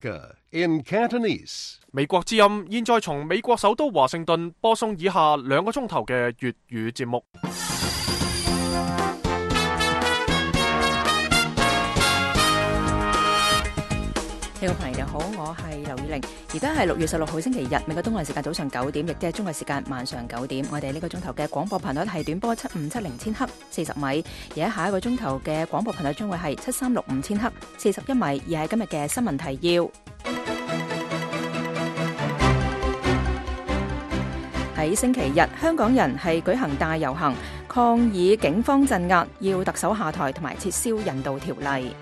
in Cantonese。 美國之音現在從美國首都華盛頓播送以下2個鐘頭嘅粵語節目。 聽眾朋友好，我係劉以玲，而家係6月16號星期日，美國東岸時間早上9點，亦即係中國時間晚上9點。我哋呢個鐘頭嘅廣播頻率係短波7570千赫40米，而喺下一個鐘頭嘅廣播頻率將會係7365千赫41米。而係今日嘅新聞提要。喺星期日，香港人係舉行大遊行，抗議警方鎮壓，要特首下台同埋撤銷引渡條例。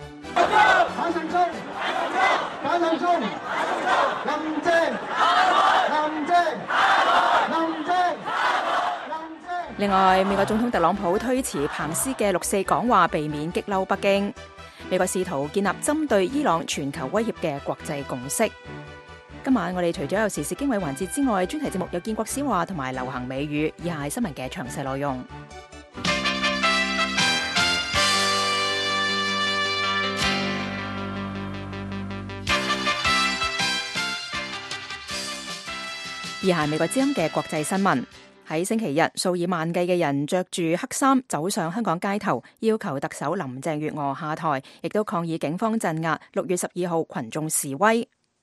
另外，美國總統特朗普推遲彭斯嘅6·4講話，避免激嬲北京。美國試圖建立針對伊朗全球威脅嘅國際共識。今晚我哋除咗有時事經緯環節之外，專題節目有建國史話同埋流行美語，以下係新聞嘅詳細內容。以下係美國之音嘅國際新聞。喺星期日，數以萬計嘅人着住黑衫走上香港街頭，要求特首林鄭月娥下台，亦都抗議警方鎮壓6月12號群眾示威。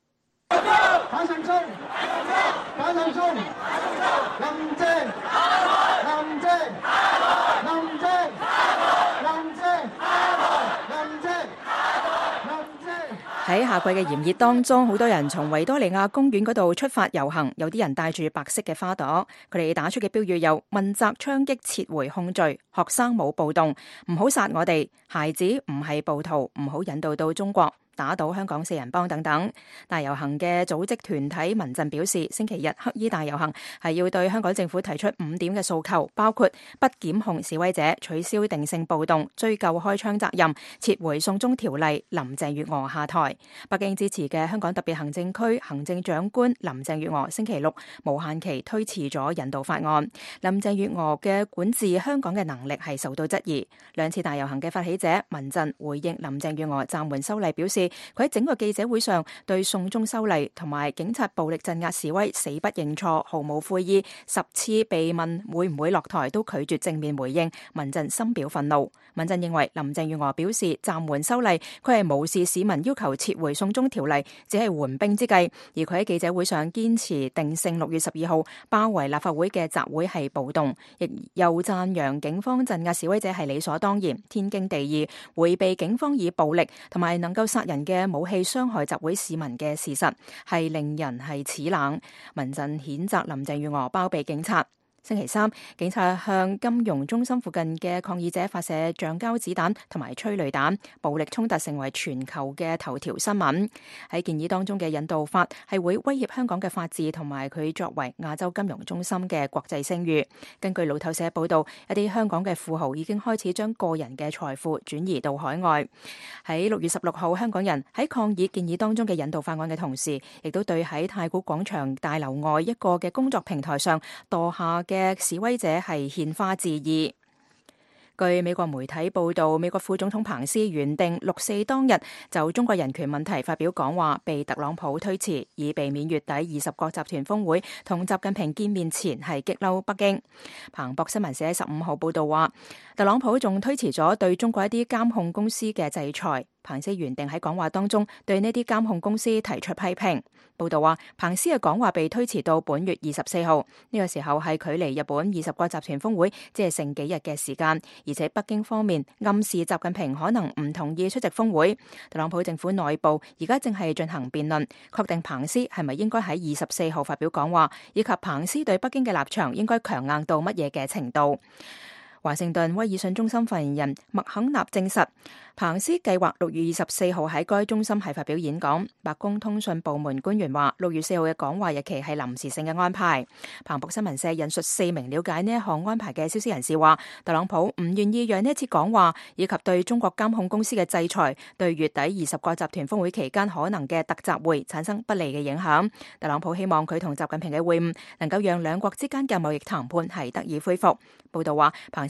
喺夏季嘅炎熱當中，好多人從維多利亞公園嗰度出發遊行，有啲人帶住白色嘅花朵，佢哋打出嘅標語有問責槍擊撤回控罪、學生冇暴動、唔好殺我哋、孩子唔係暴徒、唔好引渡到中國、打倒香港4人幫等等。大遊行嘅組織團體民陣表示，星期日黑衣大遊行係要對香港政府提出5點嘅訴求，包括不檢控示威者、取消定性暴動、追究開槍責任、撤回送中條例、林鄭月娥下台。北京支持嘅香港特別行政區行政長官林鄭月娥星期六無限期推遲咗引渡法案。林鄭月娥嘅管治香港嘅能力係受到質疑。2次大遊行嘅發起者民陣回應林鄭月娥暫緩修例表示，佢喺整個記者會上對送中修例同埋警察暴力鎮壓示威死不認錯，毫無悔意。10次被問會唔會落台都拒絕正面回應，民陣深表憤怒。民陣認為林鄭月娥表示暫緩修例，佢係無視市民要求撤回送中條例，只係緩兵之計。而佢喺記者會上堅持定性6月12號包圍立法會嘅集會係暴動，亦又讚揚警方鎮壓示威者係理所當然、天經地義，迴避警方以暴力同埋能夠殺人嘅武器傷害集會市民嘅事實，係令人係齒冷。民陣譴責林鄭月娥包庇警察。星期三，警察向金融中心附近嘅抗議者發射橡膠子彈同埋催淚彈，暴力衝突成為全球嘅頭條新聞。喺建議當中嘅引渡法係會威脅香港嘅法治同埋佢作為亞洲金融中心嘅國際聲譽。根據路透社報道，一啲香港嘅富豪已經開始將個人嘅財富轉移到海外。喺6月16號，香港人喺抗議建議當中嘅引渡法案嘅同時，亦都對喺太古廣場大樓外一個嘅工作平台上墮下嘅示威者係獻花致意。據美國媒體報道，美國副總統彭斯原定6·4當日就中國人權問題發表講話，被特朗普推遲，以避免月底20國集團峰會同習近平見面前係激嬲北京。彭博新聞社喺15號報道話，特朗普仲推遲咗對中國一啲監控公司嘅制裁。彭斯原定喺講話當中對呢啲監控公司提出批評。報道話，彭斯嘅講話被推遲到本月24號，呢個時候係距離日本20國集團峰會只係剩幾日嘅時間，而且北京方面暗示習近平可能唔同意出席峰會。特朗普政府內部而家正係進行辯論，確定彭斯係咪應該喺24號發表講話，以及彭斯對北京嘅立場應該強硬到乜嘢嘅程度。華盛頓威爾遜中心發言人麥肯納證實，彭斯計劃6月24號喺該中心係發表演講。白宮通訊部門官員話，6月4號嘅講話日期係臨時性嘅安排。彭博新聞社引述4名了解呢一項安排嘅消息人士話，特朗普唔願意讓呢一次講話以及對中國監控公司嘅制裁，對月底20國集團峰會期間可能嘅特集會產生不利嘅影響。特朗普希望佢同習近平嘅會晤能夠讓兩國之間嘅貿易談判係得以恢復。報道話，彭斯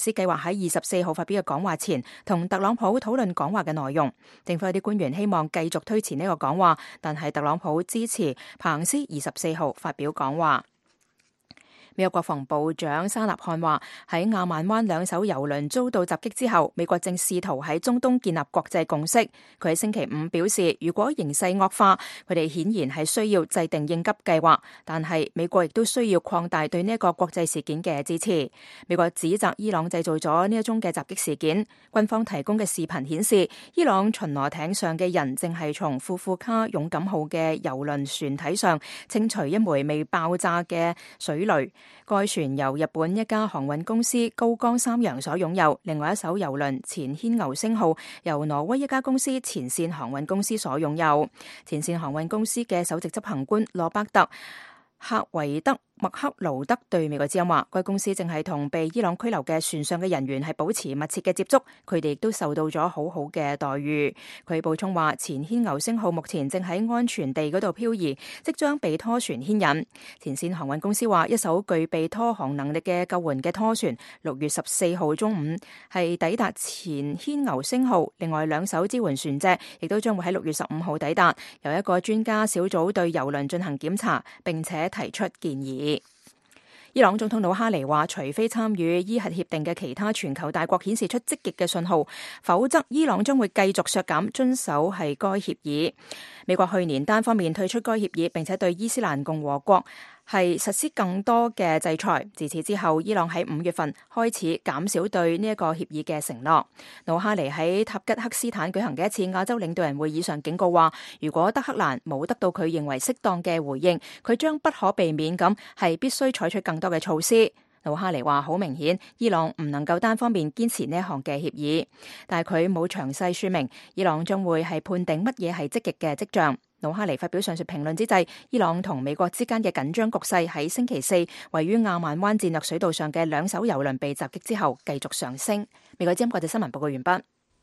斯計劃喺24號發表嘅講話前，同特朗普討論講話嘅內容。政府有啲官員希望繼續推前呢個講話，但係特朗普支持彭斯24號發表講話。美國國防部長沙納漢話，喺亞曼灣2艘油輪遭到襲擊之後，美國正試圖喺中東建立國際共識。佢喺星期五表示，如果形勢惡化，佢哋顯然係需要制定應急計劃，但係美國亦都需要擴大對呢一個國際事件嘅支持。美國指責伊朗製造咗呢一宗嘅襲擊事件。軍方提供嘅視頻顯示，伊朗巡邏艇上嘅人正係從庫庫卡勇敢號嘅油輪船體上清除一枚未爆炸嘅水雷。該船由日本一家航運公司高江三洋所擁有，另外一艘油輪前軒牛星號由挪威一家公司前線航運公司所擁有。前線航運公司嘅首席執行官羅伯特·克維德麥克勞德對美國之音話，該公司正係同被伊朗拘留嘅船上嘅人員係保持密切嘅接觸，佢哋亦都受到咗好好嘅待遇。佢補充話，前軒牛星號目前正喺安全地嗰度漂移，即將被拖船牽引。前線航運公司話，一艘具備拖航能力嘅救援嘅拖船6月14號中午係抵達前軒牛星號，另外2艘支援船隻亦都將會喺6月15號抵達，由一個專家小組對油輪進行檢查，並且提出建議。伊朗總統魯哈尼話，除非參與伊核協定嘅其他全球大國顯示出積極嘅信號，否則伊朗將會繼續削減遵守係該協議。美國去年單方面退出該協議，並且對伊斯蘭共和國係實施更多嘅制裁。自此之後，伊朗喺5月份開始減少對呢一個協議嘅承諾。魯哈尼喺塔吉克斯坦舉行嘅一次亞洲領導人會議上警告話，如果德黑蘭冇得到佢認為適當嘅回應，佢將不可避免咁係必須採取更多嘅措施。魯哈尼話，好明顯，伊朗唔能夠單方面堅持呢一項嘅協議，但係佢冇詳細說明伊朗將會係判定乜嘢係積極嘅跡象。魯哈尼發表上述評論之際，伊朗同美國之間嘅緊張局勢喺星期4位於亞曼灣戰略水道上嘅2艘油輪被襲擊之後繼續上升。美國之音國際新聞報告完畢。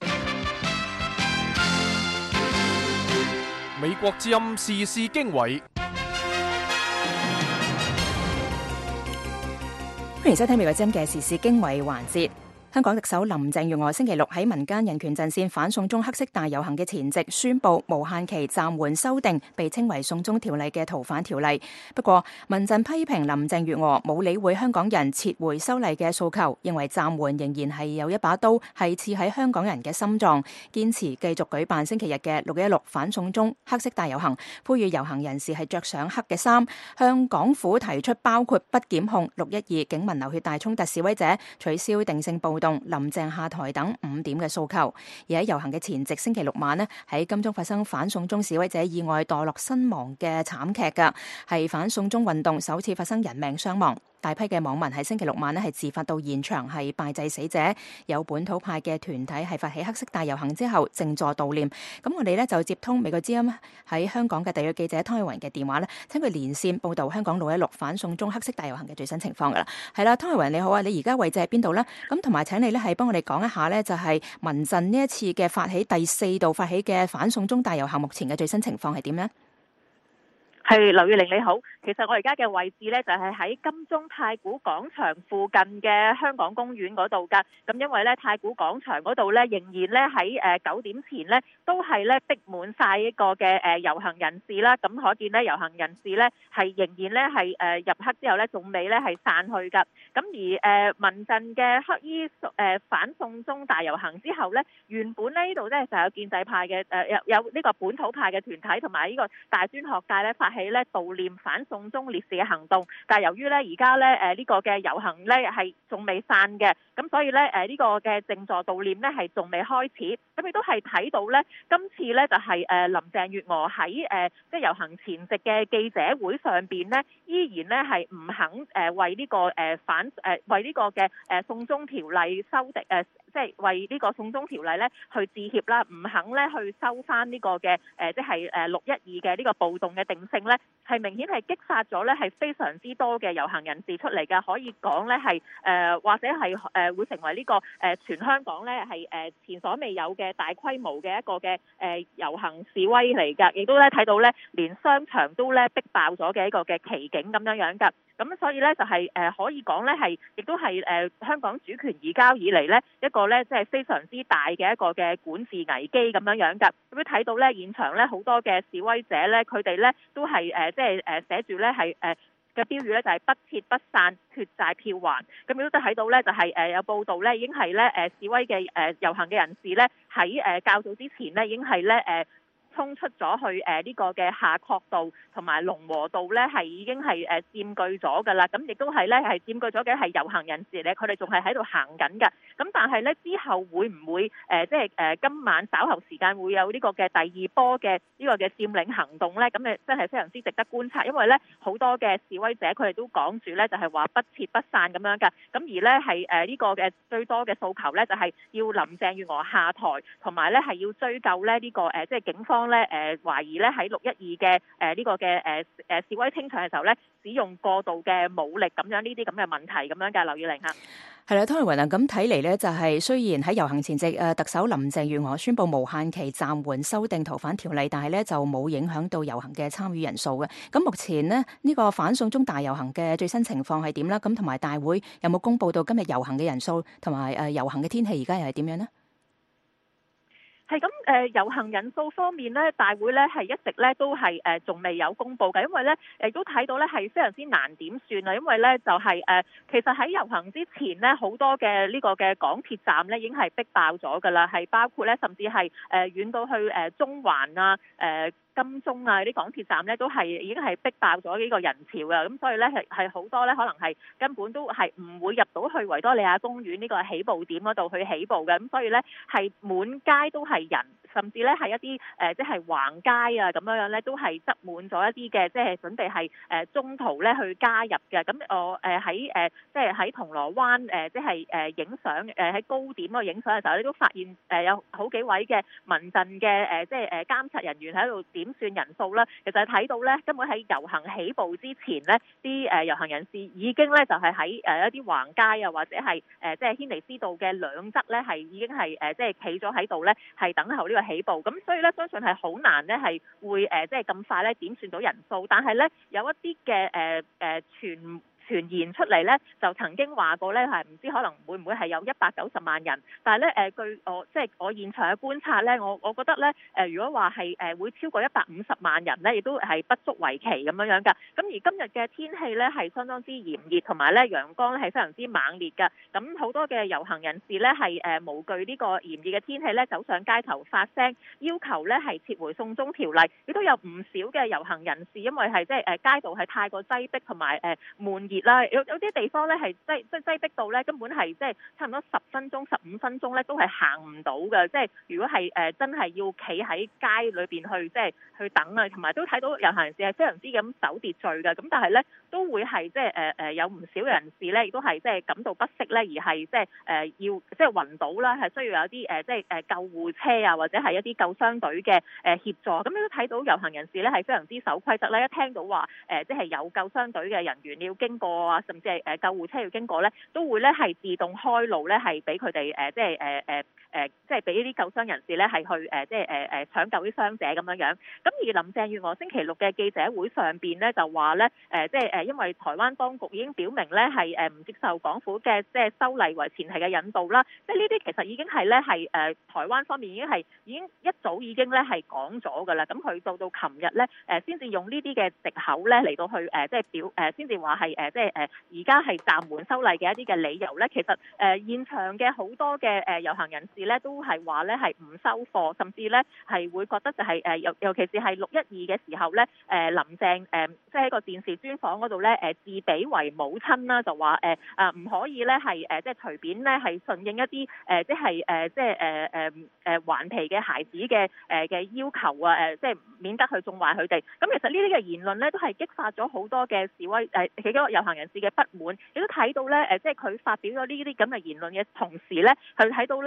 美國之音時事經緯。 歡迎收聽美國之音嘅時事經緯環節。香港特首林鄭月娥星期六喺民間人權陣線反送中黑色大遊行嘅前夕，宣布無限期暫緩修訂被稱為送中條例嘅逃犯條例。不過，民陣批評林鄭月娥冇理會香港人撤回修例嘅訴求，認為暫緩仍然係有一把刀係刺喺香港人嘅心臟，堅持繼續舉辦星期日嘅616反送中黑色大遊行，呼籲遊行人士係着上黑嘅衫，向港府提出包括不檢控612警民流血大衝突示威者、取消定性暴動、林鄭下台等5點嘅訴求。而喺遊行嘅前夕，星期六晚呢，喺金鐘發生反送中示威者意外墮落身亡嘅慘劇㗎，係反送中運動首次發生人命傷亡。大批嘅網民喺星期六晚呢係自發到現場係拜祭死者，有本土派嘅團體係發起黑色大遊行之後靜坐悼念。咁我哋呢就接通美國之音喺香港嘅特約記者湯慧雲嘅電話呢，請佢連線報導香港616反送中黑色大遊行嘅最新情況㗎啦。係啦，湯慧雲你好啊，你而家位置喺邊度呢？咁同埋請你呢係幫我哋講一下呢，就係民陣呢一次嘅發起第4度發起嘅反送中大遊行目前嘅最新情況係點呢？ 係劉月玲你好，其實我而家嘅位置呢，就係喺金鐘太古廣場附近嘅香港公園嗰度㗎。咁因為呢太古廣場嗰度呢，仍然呢喺9點前呢，都係呢逼滿晒一個嘅遊行人士啦。咁可見呢遊行人士呢，係仍然呢係入黑之後呢，仲未呢係散去㗎。咁而民陣嘅黑衣反送中大遊行之後呢，原本呢度呢就有建制派嘅有呢個本土派嘅團體同埋呢個大專學界呢發起呢悼念反送中烈士嘅行動，但係由於呢而家呢呢個嘅遊行呢係仲未散嘅，咁所以呢呢個嘅靜坐悼念呢係仲未開始，咁亦都係睇到呢今次呢就係林鄭月娥喺即係遊行前夕嘅記者會上邊呢，依然呢係唔肯為呢個為呢個嘅送中條例修訂即係為呢個送中條例呢去致歉啦，唔肯呢去收翻呢個嘅即係612嘅呢個暴動嘅定性呢，係明顯係激發咗呢係非常之多嘅遊行人士出嚟嘅，可以講呢係或者係會成為呢個全香港呢係前所未有嘅大規模嘅一個嘅遊行示威嚟㗎，亦都呢睇到呢連商場都呢逼爆咗嘅一個嘅奇景咁樣樣㗎。咁咁所以咧就係可以講咧係，亦都係香港主權移交以嚟咧一個咧即係非常之大嘅一個嘅管治危機咁樣樣㗎。咁樣睇到咧現場咧好多嘅示威者咧，佢哋咧都係即係寫住咧係嘅標語咧就係不撤不散，脫債票還。咁亦都睇到咧就係有報道咧已經係咧示威嘅遊行嘅人士咧喺較早之前咧已經係咧衝出咗去呢個嘅夏慤道同埋龍和道咧，係已經係佔據咗㗎啦。咁亦都係咧係佔據咗嘅係遊行人士咧，佢哋仲係喺度行緊㗎。咁但係咧之後會唔會即係今晚稍後時間會有呢個嘅第二波嘅呢個嘅佔領行動咧？咁真係非常之值得觀察，因為咧好多嘅示威者佢哋都講住咧就係話不撤不散咁樣㗎。咁而咧係呢個嘅最多嘅訴求咧就係要林鄭月娥下台，同埋咧係要追究咧呢個即係警方咧懷疑咧喺612嘅呢個嘅示威清場嘅時候咧使用過度嘅武力咁樣呢啲咁嘅問題咁樣嘅。劉宇玲嚇。 係啦，湯慧雲啊，咁睇嚟咧就係雖然喺遊行前夕，特首林鄭月娥宣布無限期暫緩修訂逃犯條例，但係咧就冇影響到遊行嘅參與人數嘅。咁目前呢個反送中大遊行嘅最新情況係點啦？咁同埋大會有冇公佈到今日遊行嘅人數同埋遊行嘅天氣而家又係點樣呢？ 係咁遊行人數方面咧，大會咧係一直咧都係仲未有公佈嘅，因為咧亦都睇到咧係非常之難點算啊，因為咧就係其實喺遊行之前咧好多嘅呢個嘅港鐵站咧已經係逼爆咗㗎啦，係包括咧甚至係遠到去中環啊金鐘啊啲港鐵站咧都係已經係逼爆咗呢個人潮㗎，咁所以咧係好多咧可能係根本都係唔會入到去維多利亞公園呢個起步點嗰度去起步嘅，咁所以咧係滿街都係人，甚至咧係一啲即係橫街啊咁樣咧都係擠滿咗一啲嘅即係準備係中途咧去加入嘅。咁我喺即係喺銅鑼灣即係影相喺高點嗰度影相嘅時候，你都發現有好幾位嘅民陣嘅即係監察人員喺度點算人數啦。其實睇到咧根本喺遊行起步之前咧，啲遊行人士已經咧就係喺一啲橫街啊或者係即係軒尼詩道嘅兩側咧係已經係即係企咗喺度咧係等候呢個起步。咁所以咧相信係好難咧係會即係咁快咧點算到人數，但係咧有一啲嘅傳言出嚟咧，就曾經話過咧係唔知可能會唔會係有190萬人，但係咧據我現場嘅觀察咧，我覺得咧如果話係會超過150萬人咧，亦都係不足為奇咁樣樣㗎。咁而今日嘅天氣咧係相當之炎熱，同埋咧陽光咧係非常之猛烈㗎。咁好多嘅遊行人士咧係無懼呢個炎熱嘅天氣咧走上街頭發聲，要求咧係撤回送中條例。亦都有唔少嘅遊行人士因為係即係街道係太過擠迫同埋悶熱啦，有啲地方咧係擠迫到咧根本係即係差唔多10分鐘、15分鐘咧都係行唔到嘅。即係如果係真係要企喺街裏邊去即係去等啊，同埋都睇到遊行人士係非常之咁守秩序嘅。咁但係咧都會係即係有唔少人士咧亦都係即係感到不適咧，而係即係要即係暈倒啦，係需要有啲即係救護車啊，或者係一啲救傷隊嘅協助。咁你都睇到遊行人士咧係非常之守規則咧，一聽到話即係有救傷隊嘅人員要經過啊，甚至係救護車要經過咧，都會咧係自動開路咧，係俾佢哋即係即係俾呢啲救傷人士咧係去即係搶救啲傷者咁樣樣。咁而林鄭月娥星期六嘅記者會上邊咧就話咧即係因為台灣當局已經表明咧係唔接受港府嘅即係修例為前提嘅引導啦。即係呢啲其實已經係咧係台灣方面已經一早已經咧係講咗㗎啦。咁佢到琴日咧先至用呢啲嘅藉口咧嚟到去即係先至話係即係而家係暫緩修例嘅一啲嘅理由咧。其實現場嘅好多嘅遊行人士咧都係話咧係唔收貨，甚至咧係會覺得就係尤其是係612嘅時候咧林鄭即係喺個電視專訪嗰度咧自比為母親啦，就話唔可以咧係即係隨便咧係順應一啲即係即係頑皮嘅孩子嘅要求啊，即係免得去縱壞佢哋。咁其實呢啲嘅言論咧都係激發咗好多嘅示威幾個遊行人士嘅不滿，亦都睇到咧即係佢發表咗呢啲咁嘅言論嘅同時咧，佢睇到咧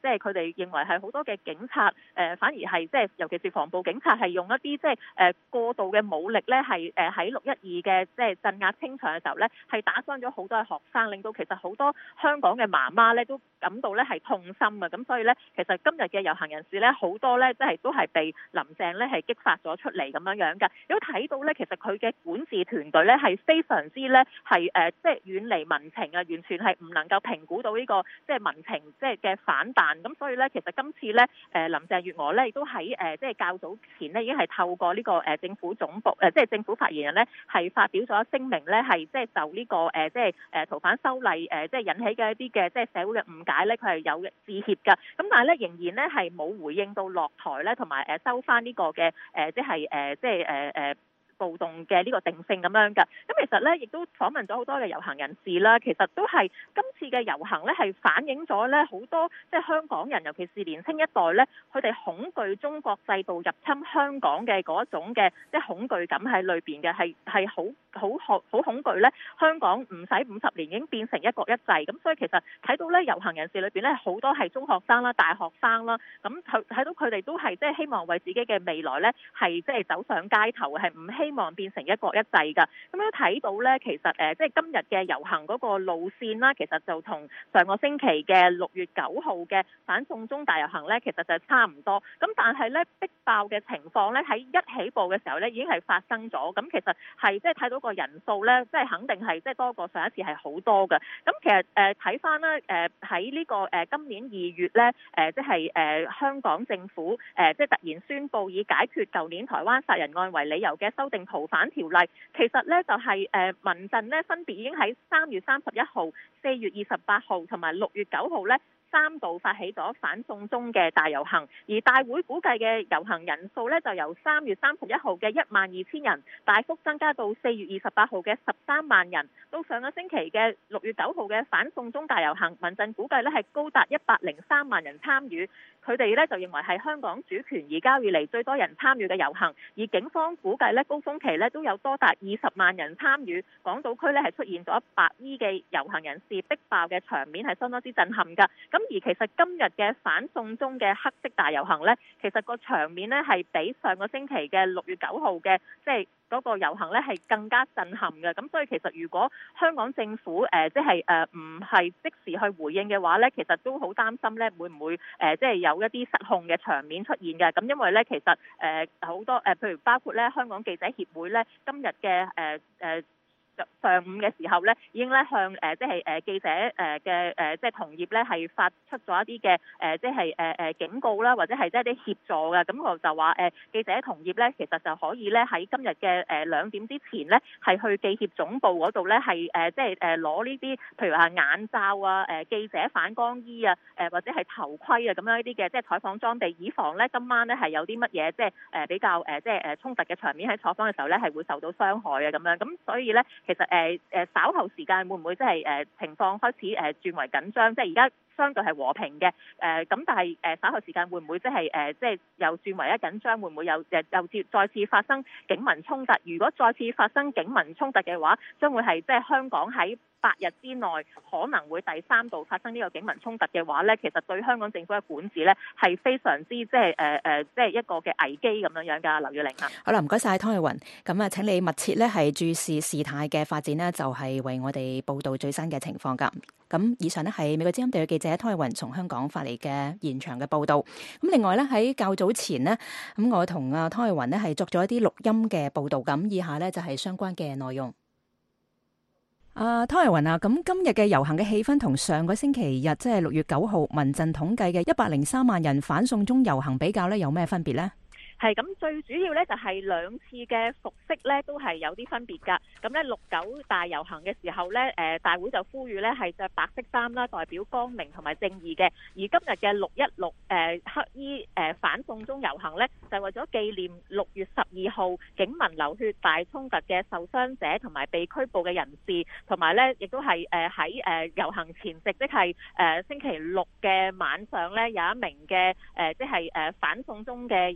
即係佢哋認為係好多嘅警察反而係即係尤其是防暴警察係用一啲即係過度嘅武力咧，係喺612嘅即係鎮壓清場嘅時候咧，係打傷咗好多嘅學生，令到其實好多香港嘅媽媽咧都感到咧係痛心啊！咁所以咧，其實今日嘅遊行人士咧好多咧，即係都係被林鄭咧係激發咗出嚟咁樣樣㗎。都睇到咧，其實佢嘅管治團隊咧係非常之咧係即係遠離民情啊，完全係唔能夠評估到呢個即係民情即係嘅反彈。咁所以咧，其實今次咧林鄭月娥咧亦都喺即係較早前咧已經係透過呢個政府總部即係政府發言人咧係發表咗聲明咧，係即係就呢個即係逃犯修例即係引起嘅一啲嘅即係社會嘅誤解咧，佢係有致歉㗎。咁但係咧仍然咧係冇回應到落台咧，同埋收翻呢個嘅即係暴動嘅呢個定性咁樣㗎。咁其實咧亦都訪問咗好多嘅遊行人士啦，其實都係今次嘅遊行咧係反映咗咧好多即係香港人，尤其是年輕一代咧，佢哋恐懼中國制度入侵香港嘅嗰一種嘅即係恐懼感喺裏邊嘅，係好恐懼咧。香港唔使50年已經變成一國一制，咁所以其實睇到咧遊行人士裏邊咧好多係中學生啦、大學生啦，咁睇到佢哋都係即係希望為自己嘅未來咧係即係走上街頭，係唔希望變成一國一制㗎。咁樣睇到咧，其實即係今日嘅遊行嗰個路線啦，其實就同上個星期嘅6月9號嘅反送中大遊行咧，其實就差唔多。咁但係咧逼爆嘅情況咧喺一起步嘅時候咧已經係發生咗。咁其實係即係睇到個人數咧，即係肯定係即係多過上一次係好多嘅。咁其實睇翻咧喺呢個今年2月咧即係香港政府即係突然宣布以解決舊年台灣殺人案為理由嘅修訂逃犯條例，其實咧就係民陣咧分別已經喺3月31號、4月28號同埋6月9號咧3度發起咗反送中嘅大遊行，而大會估計嘅遊行人數咧就由3月31號嘅12000人大幅增加到4月28號嘅13萬人。到上個星期嘅6月9號嘅反送中大遊行，民陣估計咧係高達103萬人參與。佢哋咧就認為係香港主權移交以嚟最多人參與嘅遊行，而警方估計咧高峰期咧都有多達20萬人參與。港島區咧係出現咗白衣嘅遊行人士逼爆嘅場面，係相當之震撼㗎。咁而其實今日嘅反送中嘅黑色大遊行咧，其實個場面咧係比上個星期嘅6月9號嘅即係嗰個遊行咧係更加震撼嘅。咁所以其實如果香港政府即係唔係即時去回應嘅話咧，其實都好擔心咧會唔會即係有一啲失控嘅場面出現嘅。咁因為咧其實好多譬如包括咧香港記者協會咧今日嘅上午嘅時候咧，已經咧向即係記者嘅即係同業咧係發出咗一啲嘅即係警告啦，或者係即係啲協助嘅。咁我就話記者同業咧，其實就可以咧喺今日嘅2點之前咧，係去記協總部嗰度咧係即係攞呢啲，譬如話眼罩啊、記者反光衣啊、或者係頭盔啊咁樣呢啲嘅即係採訪裝備，以防咧今晚咧係有啲乜嘢即係比較即係衝突嘅場面喺採訪嘅時候咧係會受到傷害嘅咁樣。咁所以咧。其實稍後時間會唔會即係情況開始轉為緊張？即係而家相對係和平嘅咁，但係稍後時間會唔會即係即係又轉為緊張？會唔會又再次發生警民衝突？如果再次發生警民衝突嘅話，將會係即係香港喺8日之內可能會第3度發生呢個警民衝突嘅話咧，其實對香港政府嘅管治咧係非常之即係一個嘅危機咁樣㗎。劉月玲嚇， 好啦，唔該晒湯慧雲。咁啊，請你密切咧係注視事態嘅發展呢，就係為我哋報道最新嘅情況㗎。咁以上呢係美國之音地嘅記者湯慧雲從香港發嚟嘅現場嘅報導。咁另外咧喺較早前呢，咁我同湯慧雲呢係作咗一啲錄音嘅報導。咁以下呢就係相關嘅內容。湯慧雲啊，咁今日嘅遊行嘅氣氛同上個星期日即係6月9號民陣統計嘅103萬人反送中遊行比較呢，有咩分別呢？ 係咁，最主要咧就係2次嘅服飾咧都係有啲分別㗎。咁咧6-9大遊行嘅時候咧，大會就呼籲咧係着白色衫啦，代表光明同埋正義嘅。而今日嘅616黑衣反送中遊行咧，就為咗紀念6月12號警民流血大衝突嘅受傷者同埋被拘捕嘅人士，同埋咧亦都係喺遊行前夕，即係星期六嘅晚上咧，有一名嘅即係反送中嘅人士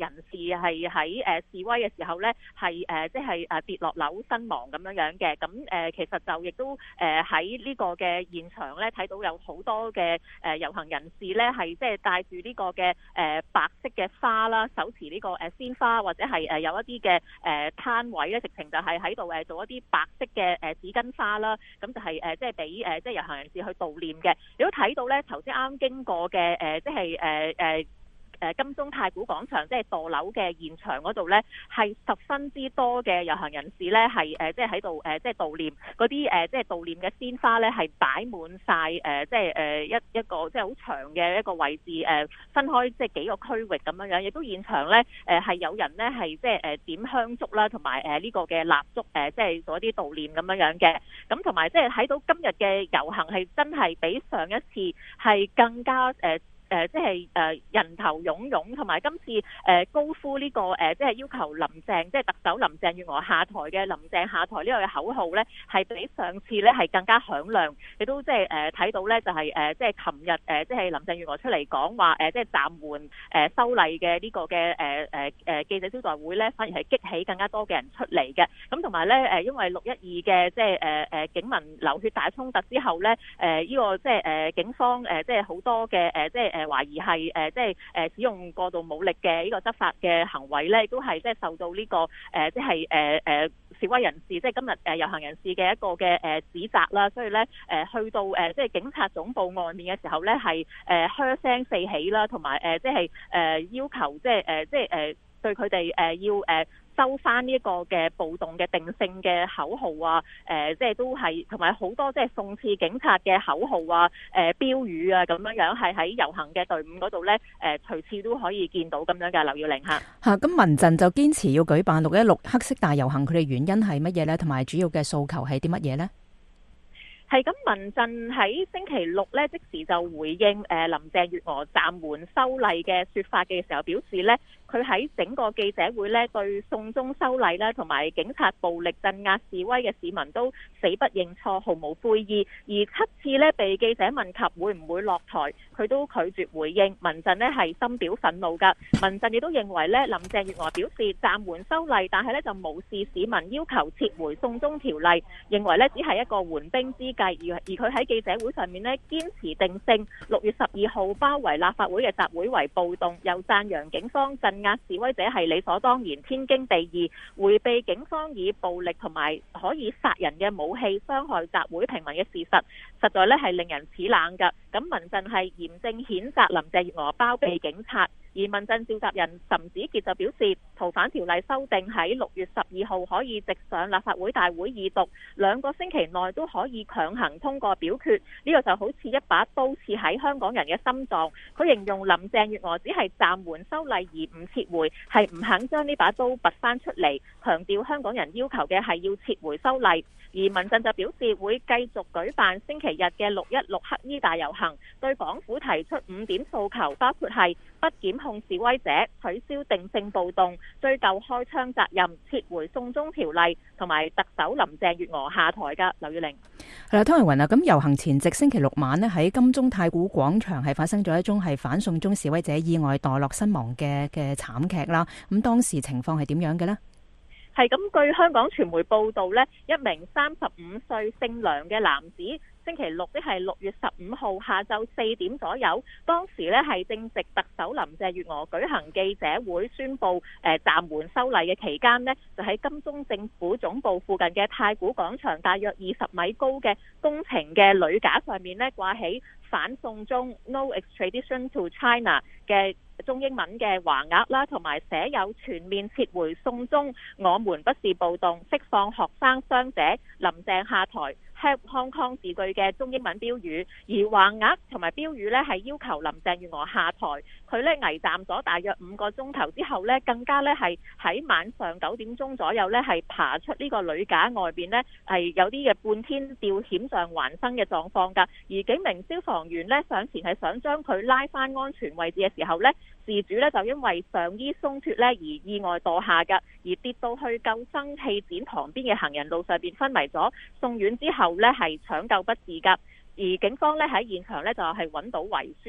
係喺示威嘅時候咧係即係跌落樓身亡咁樣嘅。咁其實就亦都喺呢個嘅現場咧睇到有好多嘅遊行人士咧係即係帶住呢個嘅白色嘅花啦，手持呢個鮮花，或者係有一啲嘅攤位咧，直情就係喺度做一啲白色嘅紙巾花啦，咁就係即係俾即係遊行人士去悼念嘅。你都睇到咧，頭先啱經過嘅即係金鐘太古廣場即係墮樓嘅現場嗰度呢，係十分之多嘅遊行人士呢，係即係喺度即係悼念嗰啲即係悼念嘅鮮花呢，係擺滿晒即係一個即係好長嘅一個位置分開即係幾個區域咁樣樣，亦都現場呢，係有人呢，係即係點香燭啦，同埋呢個嘅蠟燭即係做一啲悼念咁樣樣嘅。咁同埋即係睇到今日嘅遊行係真係比上一次係更加即係人頭湧湧，同埋今次高呼呢個即係要求林鄭即係特首林鄭月娥下台嘅林鄭下台呢個嘅口號呢，係比上次呢係更加響亮。亦都即係睇到呢，就係即係琴日即係林鄭月娥出嚟講話即係暫緩修例嘅呢個嘅記者招待會呢，反而係激起更加多嘅人出嚟嘅。咁同埋呢，因為612嘅即係警民流血大衝突之後呢，呢個即係警方即係好多嘅即係懷疑係即係使用過度武力嘅呢個執法嘅行為咧，亦都係即係受到呢個即係示威人士即係今日遊行人士嘅一個嘅指責啦。所以咧去到即係警察總部外面嘅時候咧，係噓聲四起啦，同埋即係要求即係對佢哋要收翻呢一個嘅暴動嘅定性嘅口號啊，即係都係同埋好多即係諷刺警察嘅口號啊、標語啊咁樣樣，係喺遊行嘅隊伍嗰度咧，隨處都可以見到咁樣嘅。劉耀玲嚇咁民陣就堅持要舉辦616黑色大遊行，佢哋原因係乜嘢咧？同埋主要嘅訴求係啲乜嘢咧？ 係咁，民陣喺星期六咧即時就回應林鄭月娥暫緩修例嘅説法嘅時候，表示咧佢喺整個記者會咧對送中修例咧同埋警察暴力鎮壓示威嘅市民都死不認錯，毫無悔意。而7次咧被記者問及會唔會落台，佢都拒絕回應。民陣咧係深表憤怒㗎。民陣亦都認為咧林鄭月娥表示暫緩修例，但係咧就無視市民要求撤回送中條例，認為咧只係一個緩兵之計。而佢喺記者會上面咧堅持定性6月12號包圍立法會嘅集會為暴動，又讚揚警方鎮壓示威者係理所當然、天經地義，迴避警方以暴力同埋可以殺人嘅武器傷害集會平民嘅事實，實在咧係令人齒冷㗎。咁民陣係嚴正譴責林鄭月娥包庇警察。而民陣召集人岑子傑就表示，逃犯條例修訂喺6月12號可以直上立法會大會二讀，2個星期內都可以強行通過表決。呢個就好似一把刀刺喺香港人嘅心臟。佢形容林鄭月娥只係暫緩修例而唔撤回，係唔肯將呢把刀拔翻出嚟，強調香港人要求嘅係要撤回修例。而民陣就表示會繼續舉辦星期日嘅616黑衣大遊行，對港府提出5點訴求，包括係不檢控示威者、取消定性暴動、追究開槍責任、撤回送中條例，同埋特首林鄭月娥下台㗎。劉耀玲係啦，湯慧雲啊，咁遊行前夕星期六晚呢，喺金鐘太古廣場係發生咗一宗係反送中示威者意外墮落身亡嘅慘劇啦。咁當時情況係點樣嘅呢？ 係咁，據香港傳媒報道呢，一名35歲姓梁嘅男子，星期六即係6月15號下晝4點左右，當時呢係正值特首林鄭月娥舉行記者會宣布暫緩修例嘅期間呢，就喺金鐘政府總部附近嘅太古廣場大約20米高嘅工程嘅鋁架上面呢，掛起反送中 No Extradition to China 嘅中英文嘅橫額啦，同埋寫有全面撤回送中，我們不是暴動，釋放學生傷者，林鄭下台，Help Hong Kong 字句嘅中英文標語。而橫額同埋標語呢係要求林鄭月娥下台。佢呢危站咗大約5個鐘頭之後呢，更加呢係喺晚上9點鐘左右呢係爬出呢個鋁架外邊呢，係有啲嘅半天吊險象環生嘅狀況㗎。而幾名消防員呢上前係想將佢拉返安全位置嘅時候呢，事主呢就因為上衣鬆脱呢而意外墮下㗎，而跌到去救生氣墊旁邊嘅行人路上邊昏迷咗，送院之後呢係搶救不治㗎。而警方咧喺現場咧就係揾到遺書㗎。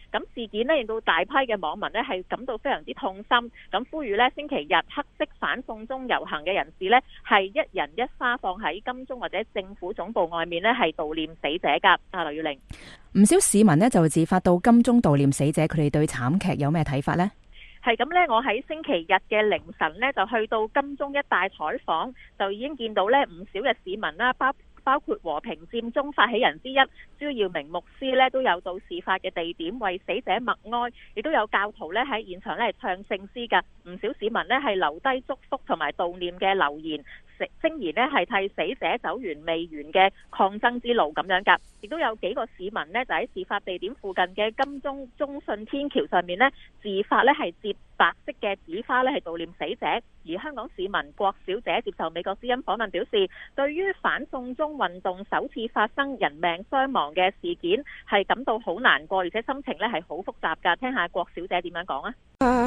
咁事件呢，令到大批嘅網民呢係感到非常之痛心，咁呼籲呢星期日黑色反送中遊行嘅人士呢係一人一花放喺金鐘或者政府總部外面呢係悼念死者㗎。劉耀玲， 唔少市民呢就自發到金鐘悼念死者，佢哋對慘劇有咩睇法呢？ 係咁呢，我喺星期日嘅凌晨呢，就去到金鐘一帶採訪，就已經見到呢唔少嘅市民啦，包括和平佔中發起人之一朱耀明牧師呢，都有到事發嘅地點為死者默哀，亦都有教徒呢喺現場呢係唱聖詩㗎。唔少市民呢係留低祝福同埋悼念嘅留言，聲言呢係替死者走完未完嘅抗爭之路咁樣㗎。亦都有幾個市民呢就喺事發地點附近嘅金鐘中信天橋上面呢自發呢係接白色嘅紙花呢係悼念死者。而香港市民郭小姐接受美國之音訪問表示，對於反送中運動首次發生人命傷亡嘅事件係感到好難過，而且心情呢係好複雜㗎。聽下郭小姐點樣講啊？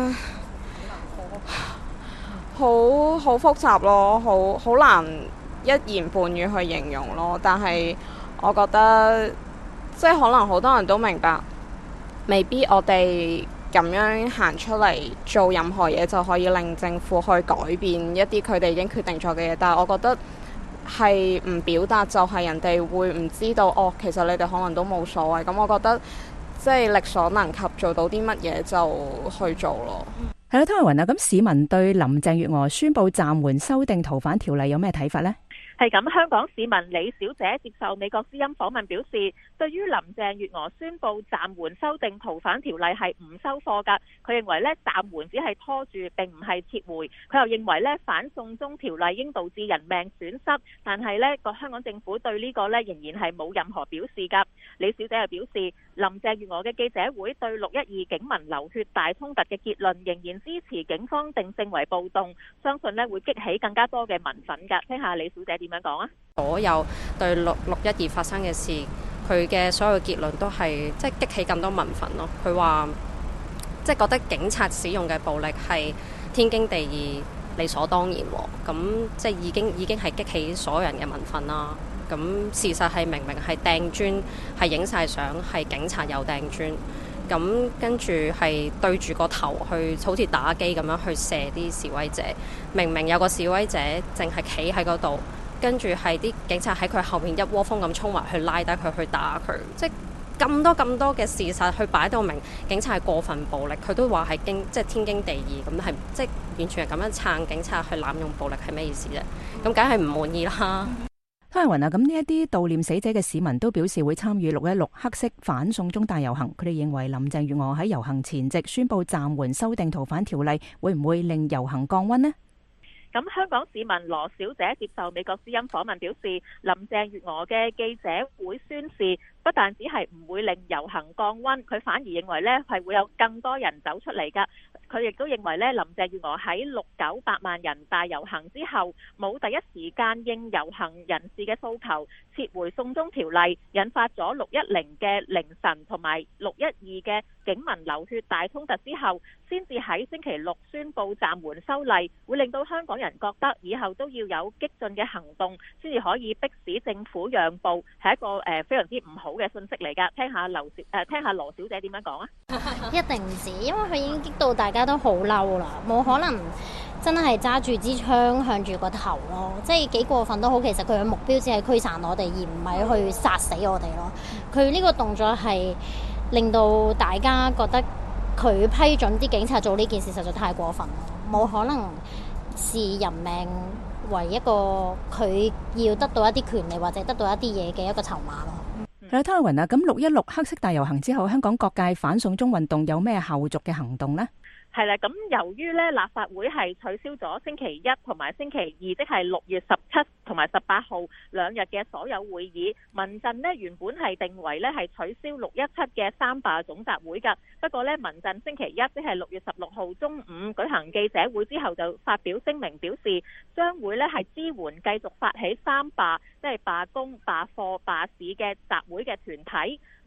好複雜咯，好難一言半語去形容咯。但係我覺得即係可能好多人都明白，未必我哋咁樣行出嚟做任何嘢就可以令政府去改變一啲佢哋已經決定咗嘅嘢。但係我覺得係唔表達就係人哋會唔知道哦，其實你哋可能都冇所謂。咁我覺得即係力所能及做到啲乜嘢就去做咯。 係啦，湯慧雲啊，咁市民對林鄭月娥宣布暫緩修訂逃犯條例有咩睇法呢？ 係咁，香港市民李小姐接受美國之音訪問表示，對於林鄭月娥宣布暫緩修訂逃犯條例係唔收貨㗎。佢認為呢暫緩只係拖住，並唔係撤回。佢又認為呢反送中條例應導致人命損失，但係呢個香港政府對呢個呢仍然係冇任何表示㗎。李小姐又表示，林鄭月娥嘅記者會對612警民流血大衝突嘅結論仍然支持警方定性為暴動，相信呢會激起更加多嘅民憤㗎。聽下李小姐點樣講啊？ 所有對612發生嘅事，佢嘅所有結論都係即係激起更多民憤咯。佢話即係覺得警察使用嘅暴力係天經地義、理所當然喎。咁即係已經係激起所有人嘅民憤啦。咁事實係明明係掟磚，係影晒相，係警察又掟磚。咁跟住係對住個頭去，好似打機咁樣去射啲示威者。明明有個示威者淨係企喺嗰度，跟住係啲警察喺佢後面一窩蜂咁衝埋去拉低佢，去打佢。即係咁多嘅事實去擺到明，警察係過分暴力，佢都話係即係天經地義咁，係即係完全係咁樣撐警察去濫用暴力係咩意思啫？咁梗係唔滿意啦。 湯慧雲啊，咁呢一啲悼念死者嘅市民都表示會參與616黑色反送中大遊行。佢哋認為林鄭月娥喺遊行前夕宣布暫緩修訂逃犯條例，會唔會令遊行降溫呢？ 咁香港市民羅小姐接受美國之音訪問表示，林鄭月娥嘅記者會宣示不但只係唔會令遊行降溫，佢反而認為呢係會有更多人走出嚟㗎。佢亦都認為呢，林鄭月娥喺698萬人大遊行之後，冇第一時間應遊行人士嘅訴求撤回送中條例，引發咗610嘅凌晨同埋612嘅警民流血大衝突之後，先至喺星期六宣布暫緩修例，會令到香港人覺得以後都要有激進嘅行動，先至可以迫使政府讓步，係一個非常之唔好嘅信息嚟㗎。聽下羅小姐點樣講啊？ 一定唔止，因為佢已經激到大家都好嬲啦，冇可能真係揸住支槍向住個頭咯，即係幾過分都好。其實佢嘅目標只係驅散我哋，而唔係去殺死我哋咯。佢呢個動作係令到大家覺得佢批准啲警察做呢件事實在太過分咯，冇可能視人命為一個佢要得到一啲權利或者得到一啲嘢嘅一個籌碼咯。 係啦，湯慧雲啊，咁616黑色大遊行之後，香港各界反送中運動有咩後續嘅行動呢？ 係啦，咁由於咧立法會係取消咗星期一同埋星期二，即係6月17同埋18號兩日嘅所有會議，民陣呢原本係定為咧係取消617嘅三罷總集會㗎。不過咧，民陣星期一即係6月16號中午舉行記者會之後，就發表聲明表示，將會咧係支援繼續發起三罷，即係罷工、罷課、罷市嘅集會嘅團體。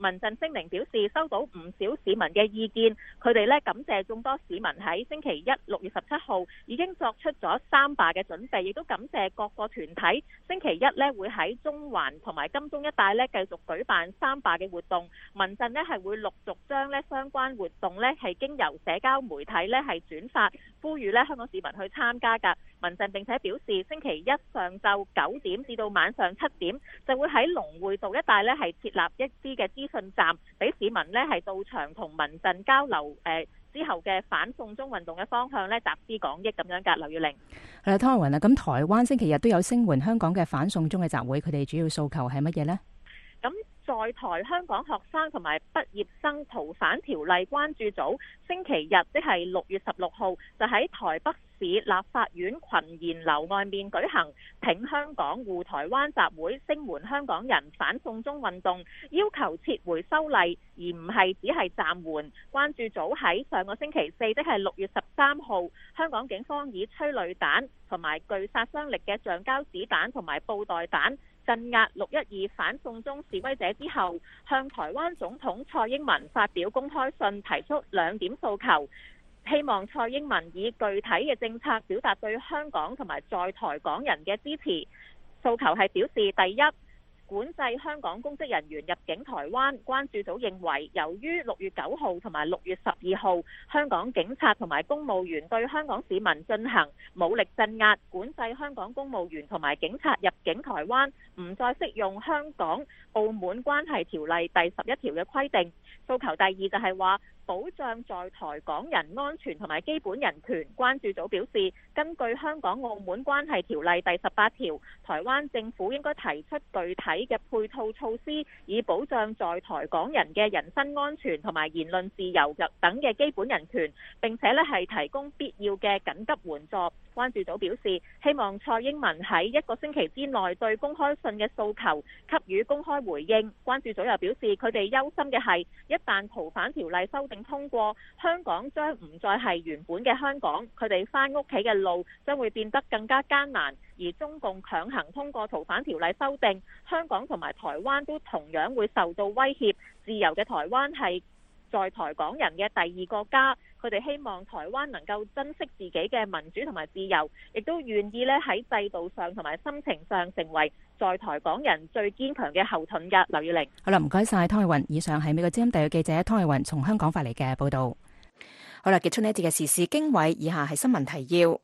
民陣聲明表示收到唔少市民嘅意見，佢哋咧感謝眾多市民喺星期一6月17號已經作出咗三罷嘅準備，亦都感謝各個團體星期一咧會喺中環同埋金鐘一帶咧繼續舉辦三罷嘅活動。民陣咧係會陸續將咧相關活動咧係經由社交媒體咧係轉發，呼籲咧香港市民去參加㗎。民陣並且表示，星期一上晝9點至到晚上7點，就會喺龍匯道一帶咧係設立一啲嘅資訊站，俾市民咧係到場同民陣交流之後嘅反送中運動嘅方向咧集思廣益咁樣㗎。劉月玲， 湯慧雲啊，咁台灣星期日都有聲援香港嘅反送中嘅集會，佢哋主要訴求係乜嘢呢？ 咁在台香港學生同埋畢業生逃犯條例關注組星期日即係6月16號就喺台北市立法院群賢樓外面舉行挺香港護台灣集會，聲援香港人反送中運動，要求撤回修例，而唔係只係暫緩。關注組喺上個星期四即係6月13號，香港警方以催淚彈同埋具殺傷力嘅橡膠子彈同埋布袋彈鎮壓612反送中示威者之後，向台灣總統蔡英文發表公開信，提出2點訴求，希望蔡英文以具體嘅政策表達對香港同埋在台港人嘅支持。訴求係表示，第一，管制香港公職人員入境台灣。關注組認為，由於6月9號同埋6月12號，香港警察同埋公務員對香港市民進行武力鎮壓，管制香港公務員同埋警察入境台灣，唔再適用香港澳門關係條例第11條嘅規定。訴求第二就係話，保障在台港人安全同埋基本人權。關注組表示，根據香港澳門關係條例第18條，台灣政府應該提出具體嘅配套措施，以保障在台港人嘅人身安全同埋言論自由等嘅基本人權，並且係提供必要嘅緊急援助。關注組表示，希望蔡英文喺1個星期之內對公開信嘅訴求給予公開回應。關注組又表示，佢哋憂心嘅係，一旦逃犯條例修訂通過，香港將唔再係原本嘅香港，佢哋返屋企嘅路將會變得更加艱難。而中共強行通過逃犯條例修訂，香港同埋台灣都同樣會受到威脅。自由嘅台灣係在台港人嘅第2個家，佢哋希望台灣能夠珍惜自己嘅民主同埋自由，亦都願意咧喺制度上同埋心情上成為在台港人最堅強嘅後盾㗎。劉月玲， 好啦，唔該晒湯慧雲。以上係美國之音特約記者湯慧雲從香港發嚟嘅報導。好啦，結束呢一節嘅時事經緯，以下係新聞提要。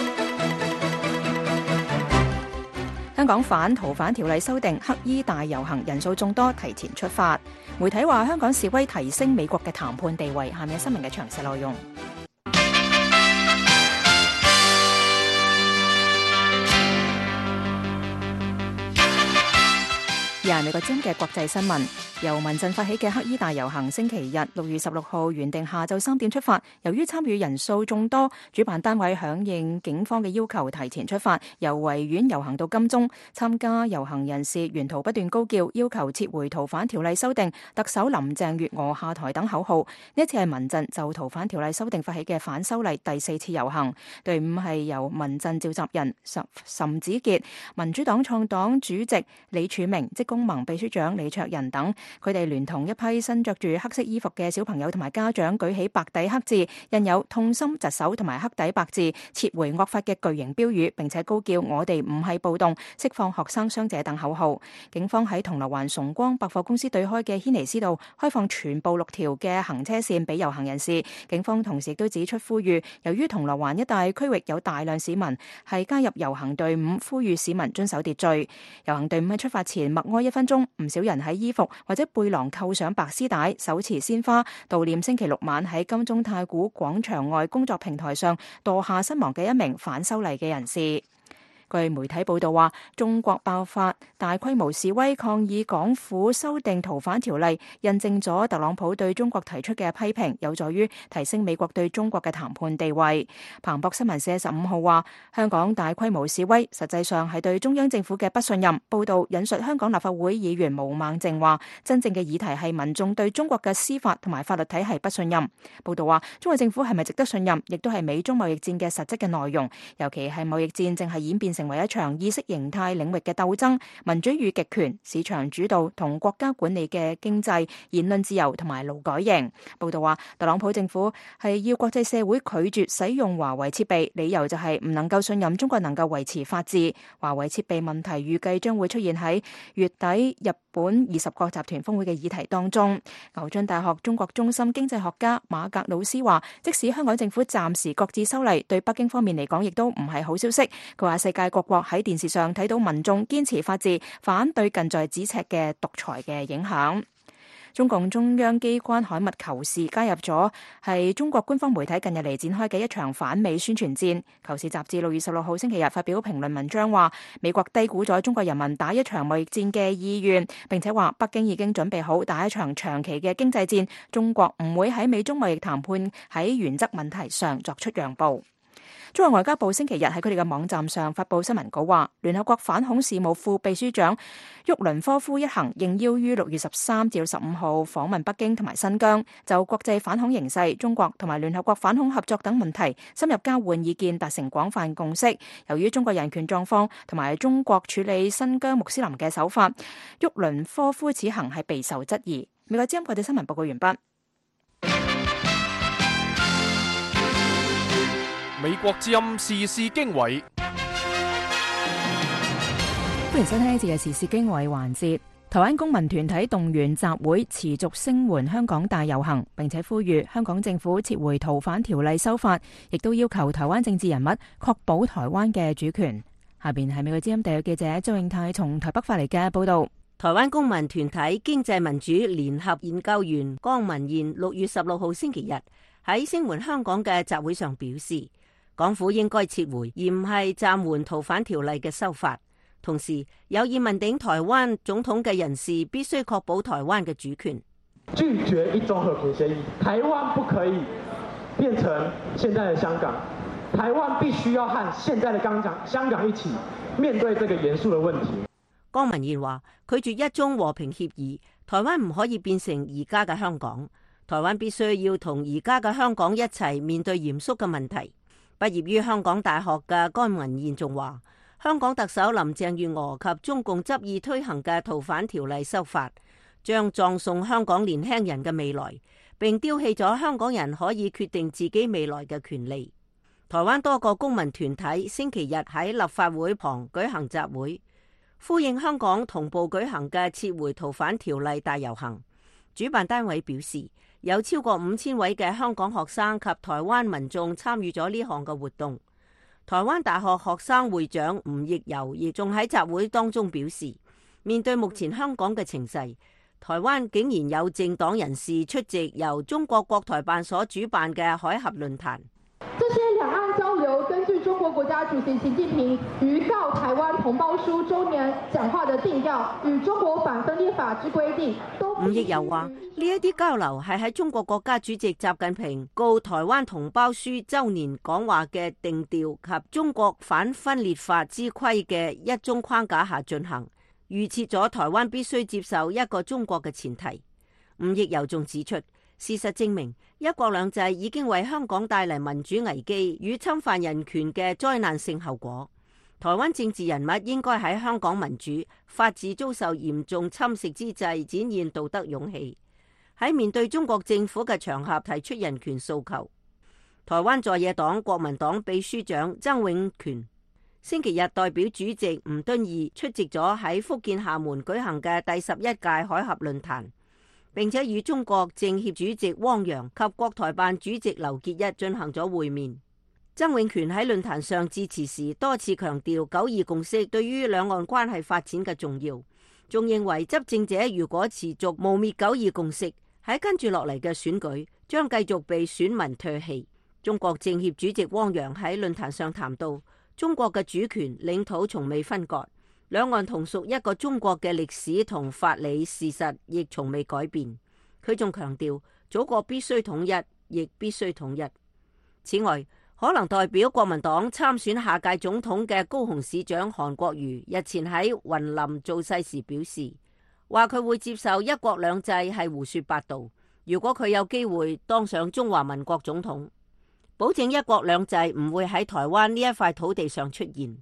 香港反逃犯條例修訂，黑衣大遊行人數眾多，提前出發。媒體話香港示威提升美國嘅談判地位。下面新聞嘅詳細內容。而係美國之音嘅國際新聞，由民陣發起嘅黑衣大遊行，星期日6月16號原定下晝3點出發。由於參與人數眾多，主辦單位響應警方嘅要求，提前出發，由維園遊行到金鐘。參加遊行人士沿途不斷高叫，要求撤回逃犯條例修訂、特首林鄭月娥下台等口號。呢一次係民陣就逃犯條例修訂發起嘅反修例第4次遊行。隊伍係由民陣召集人岑子傑、民主黨創黨主席李柱銘、職工盟秘書長李卓人等，佢哋聯同一批身着住黑色衣服嘅小朋友同埋家長，舉起白底黑字印有痛心疾首同埋黑底白字撤回惡法嘅巨型標語，並且高叫我哋唔係暴動、釋放學生傷者等口號。警方喺銅鑼灣崇光百貨公司對開嘅軒尼詩道開放全部6條嘅行車線俾遊行人士。警方同時亦都指出呼籲，由於銅鑼灣一帶區域有大量市民係加入遊行隊伍，呼籲市民遵守秩序。遊行隊伍喺出發前默哀1分鐘，唔少人喺衣服或者背囊扣上白絲帶，手持鮮花悼念星期6晚喺金鐘太古廣場外工作平台上墮下身亡嘅一名反修例嘅人士。據媒體報道話，中國爆發大規模示威抗議港府修訂逃犯條例，印證咗特朗普對中國提出嘅批評，有助於提升美國對中國嘅談判地位。彭博新聞社15號話，香港大規模示威實際上係對中央政府嘅不信任。報道引述香港立法會議員毛孟靜話，真正嘅議題係民眾對中國嘅司法同埋法律體系不信任。報道話，中國政府係咪值得信任，亦都係美中貿易戰嘅實質嘅內容，尤其係貿易戰正係演變成成為一場意識形態領域嘅鬥爭，民主與極權、市場主導同國家管理嘅經濟、言論自由同埋勞改營。報道話，特朗普政府係要國際社會拒絕使用華為設備，理由就係唔能夠信任中國能夠維持法治。華為設備問題預計將會出現喺月底日本20國集團峰會嘅議題當中。牛津大學中國中心經濟學家馬格魯斯話，即使香港政府暫時擱置修例，對北京方面嚟講亦都唔係好消息。佢話世界各國喺電視上睇到民眾堅持法治，反對近在咫尺嘅獨裁嘅影響。中共中央機關海默求是加入咗係中國官方媒體近日嚟展開嘅一場反美宣傳戰。求是雜誌6月16號星期日發表評論文章話，美國低估咗中國人民打一場貿易戰嘅意願，並且話北京已經準備好打一場長期嘅經濟戰，中國唔會喺美中貿易談判喺原則問題上作出讓步。中國外交部星期日喺佢哋嘅網站上發布新聞稿話，聯合國反恐事務副秘書長沃倫科夫一行應邀於6月13至15號訪問北京同埋新疆，就國際反恐形勢、中國同埋聯合國反恐合作等問題深入交換意見，達成廣泛共識。由於中國人權狀況同埋中國處理新疆穆斯林嘅手法，沃倫科夫此行係備受質疑。美國之音國際新聞報告完畢。 美國之音時事經緯， 歡迎收聽呢次嘅時事經緯環節。台灣公民團體動員集會持續聲援香港大遊行，並且呼籲香港政府撤回逃犯條例修法，亦都要求台灣政治人物確保台灣嘅主權。下邊係美國之音特約記者周永泰從台北發嚟嘅報道。 台灣公民團體經濟民主聯合研究員江文彥6月16號星期日喺聲援香港嘅集會上表示，港府應該撤回而唔係暫緩逃犯條例嘅修法，同時有意問鼎台灣總統嘅人士必須確保台灣嘅主權。 拒絕一中和平協議，台灣不可以變成現在的香港，台灣必須要和現在的香港一起面對這個嚴肅的問題。 江文彥話，拒絕一中和平協議，台灣唔可以變成而家嘅香港，台灣必須要同而家嘅香港一齊面對嚴肅嘅問題。畢業於香港大學嘅江文彥仲話，香港特首林鄭月娥及中共執意推行嘅逃犯條例修法，將葬送香港年輕人嘅未來，並丟棄咗香港人可以決定自己未來嘅權利。台灣多個公民團體星期日喺立法會旁舉行集會，呼應香港同步舉行嘅撤回逃犯條例大遊行。主辦單位表示，有超過5000位嘅香港學生及台灣民眾參與咗呢項嘅活動。台灣大學學生會長吳奕柔亦仲喺集會當中表示，面對目前香港嘅情勢，台灣竟然有政黨人士出席由中國國台辦所主辦嘅海峽論壇。 這些兩岸交流根據中國國家主席習近平於告台灣同胞書週年講話的定調與中國反分裂法之規定。 吳奕柔話，呢一啲交流係喺中國國家主席習近平告台灣同胞書週年講話嘅定調及中國反分裂法之規嘅一中框架下進行，預設咗台灣必須接受一個中國嘅前提。吳奕柔仲指出，事實證明，一國兩制已經為香港帶嚟民主危機與侵犯人權嘅災難性後果。台灣政治人物應該喺香港民主、法治遭受嚴重侵蝕之際，展現道德勇氣，喺面對中國政府嘅場合提出人權訴求。台灣在野黨國民黨秘書長曾永權星期日代表主席吳敦義出席咗喺福建廈門舉行嘅第11屆海峽論壇，並且與中國政協主席汪洋及國台辦主席劉結一進行咗會面。曾永權喺論壇上致辭時多次強調9·2共識對於兩岸關係發展嘅重要，仲認為執政者如果持續污衊9·2共識，喺跟住落嚟嘅選舉將繼續被選民唾棄。中國政協主席汪洋喺論壇上談到，中國嘅主權領土從未分割，兩岸同屬一個中國嘅歷史同法理事實亦從未改變。佢仲強調，祖國必須統一，亦必須統一。此外，可能代表國民黨參選下屆總統嘅高雄市長韓國瑜日前喺雲林造勢時表示，話佢會接受一國兩制係胡說八道。如果佢有機會當上中華民國總統，保證一國兩制唔會喺台灣呢一塊土地上出現。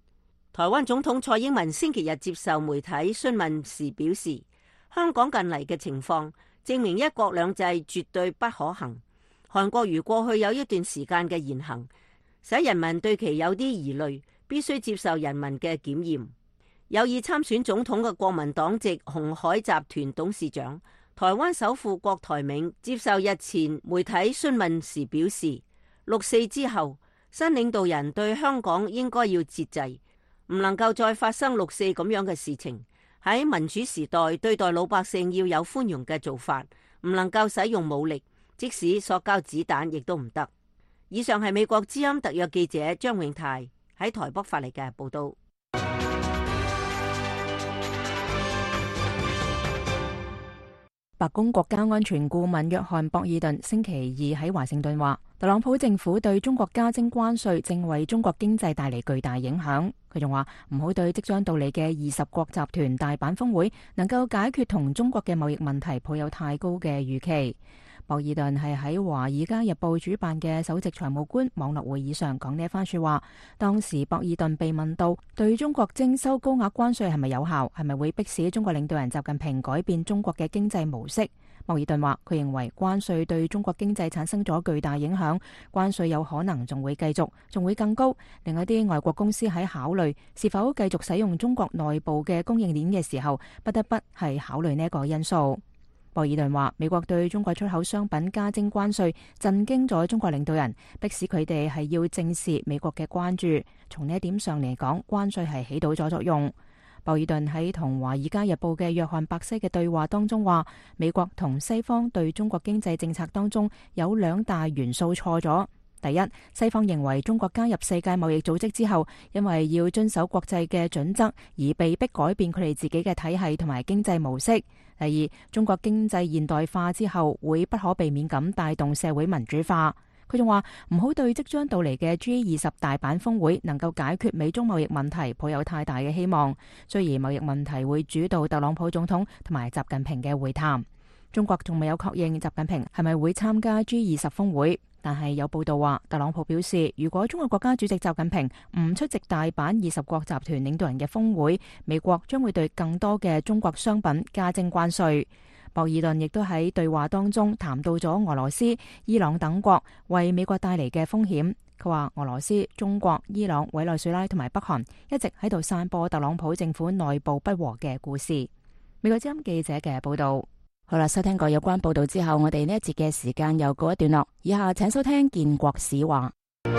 台灣總統蔡英文星期日接受媒體詢問時表示，香港近嚟嘅情況證明一國兩制絕對不可行。韓國如過去有一段時間嘅言行，使人民對其有啲疑慮，必須接受人民嘅檢驗。有意參選總統嘅國民黨籍鴻海集團董事長、台灣首富郭台銘接受日前媒體詢問時表示，6.4之後，新領導人對香港應該要節制，唔能夠再發生6.4咁樣嘅事情。喺民主時代，對待老百姓要有寬容嘅做法，唔能夠使用武力，即使塑膠子彈亦都唔得。以上係美國之音特約記者張永泰喺台北發嚟嘅報道。 白宮國家安全顧問約翰博爾頓星期二喺華盛頓話，特朗普政府對中國加徵關稅正為中國經濟帶嚟巨大影響。佢仲話唔好對即將到嚟嘅20國集團大阪峰會能夠解決同中國嘅貿易問題抱有太高嘅預期。博爾頓係喺《華爾街日報》主辦嘅首席財務官網絡會議上講呢一番說話。當時博爾頓被問到對中國徵收高額關稅係咪有效，係咪會迫使中國領導人習近平改變中國嘅經濟模式？博爾頓話佢認為關稅對中國經濟產生咗巨大影響，關稅有可能仲會繼續，仲會更高。另一啲外國公司喺考慮是否繼續使用中國內部嘅供應鏈嘅時候，不得不係考慮呢一個因素。博爾頓話，美國對中國出口商品加徵關稅，震驚咗中國領導人，迫使佢哋係要正視美國嘅關注。從呢一點上嚟講，關稅係起到咗作用。博爾頓喺同《華爾街日報》嘅約翰伯西嘅對話當中話，美國同西方對中國經濟政策當中有2大元素錯咗。第一，西方認為中國加入世界貿易組織之後，因為要遵守國際嘅準則而被迫改變佢哋自己嘅體系同埋經濟模式。第二，中國經濟現代化之後會不可避免咁帶動社會民主化。佢仲話唔好對即將到嚟嘅 G20 大阪峰會能夠解決美中貿易問題抱有太大嘅希望。雖然貿易問題會主導特朗普總統同埋習近平嘅會談，中國仲未有確認習近平係咪會參加 G20 峰會。但係有報道話，特朗普表示，如果中國國家主席習近平唔出席大阪20國集團領導人嘅峰會，美國將會對更多嘅中國商品加徵關稅。博爾頓亦都喺對話當中談到咗俄羅斯、伊朗等國為美國帶嚟嘅風險。佢話俄羅斯、中國、伊朗、委內瑞拉同埋北韓一直喺度散播特朗普政府內部不和嘅故事。美國之音記者嘅報道。好啦，收聽過有關報道之後，我哋呢一節嘅時間又告一段落。以下請收聽建國史話。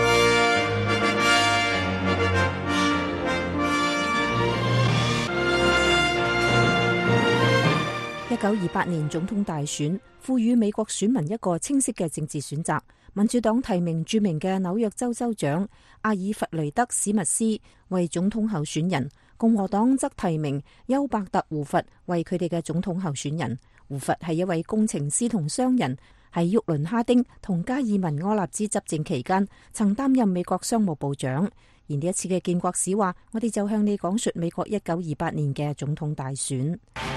1928年總統大選賦予美國選民一個清晰嘅政治選擇。民主黨提名著名嘅紐約州州長阿爾弗雷德史密斯為總統候選人，共和黨則提名休伯特胡佛為佢哋嘅總統候選人。胡佛係一位工程師同商人，喺沃倫哈丁同加爾文柯納茲執政期間，曾擔任美國商務部長。而呢一次嘅建國史話，我哋就向你講述美國1928年嘅總統大選。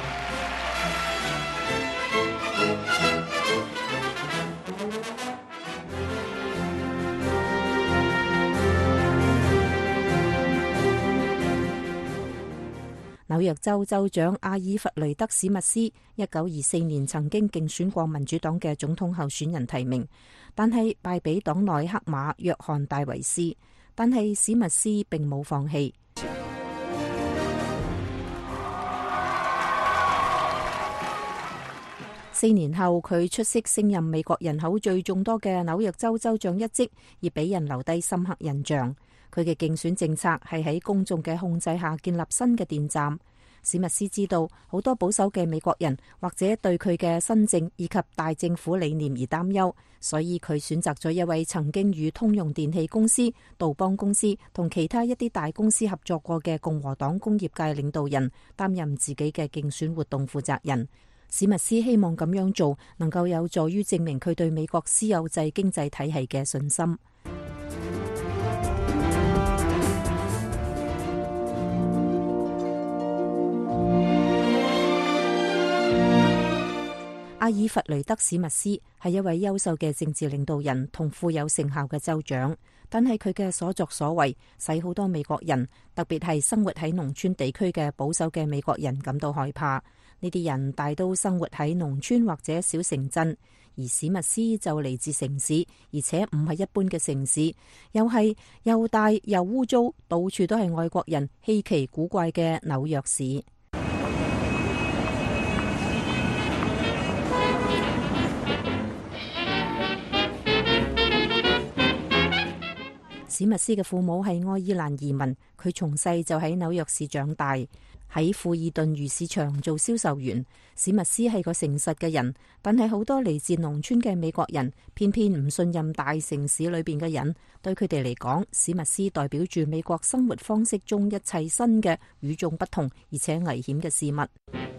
紐約州州長阿爾弗雷德史密斯1924年曾經競選過民主黨嘅總統候選人提名，但係敗俾黨內黑馬約翰戴維斯。但係史密斯並冇放棄。4年後，佢出色升任美國人口最眾多嘅紐約州州長一職，而俾人留低深刻印象。佢嘅競選政策係喺公眾嘅控制下建立新嘅電站。史密斯知道好多保守嘅美國人或者對佢嘅新政以及大政府理念而擔憂，所以佢選擇咗一位曾經與通用電氣公司、杜邦公司同其他一啲大公司合作過嘅共和黨工業界領導人擔任自己嘅競選活動負責人。史密斯希望咁樣做能夠有助於證明佢對美國私有制經濟體系嘅信心。阿爾弗雷德史密斯係一位優秀嘅政治領導人同富有成效嘅州長，但係佢嘅所作所為使好多美國人，特別係生活喺農村地區嘅保守嘅美國人感到害怕。呢啲人大都生活喺農村或者小城鎮，而史密斯就嚟自城市，而且唔係一般嘅城市，又係又大又污糟，到處都係外國人稀奇古怪嘅紐約市。史密斯嘅父母係愛爾蘭移民，佢從細就喺紐約市長大，喺富爾頓魚市場做銷售員。史密斯係個誠實嘅人，但係好多嚟自農村嘅美國人偏偏唔信任大城市裏邊嘅人。對佢哋嚟講，史密斯代表住美國生活方式中一切新嘅、與眾不同而且危險嘅事物。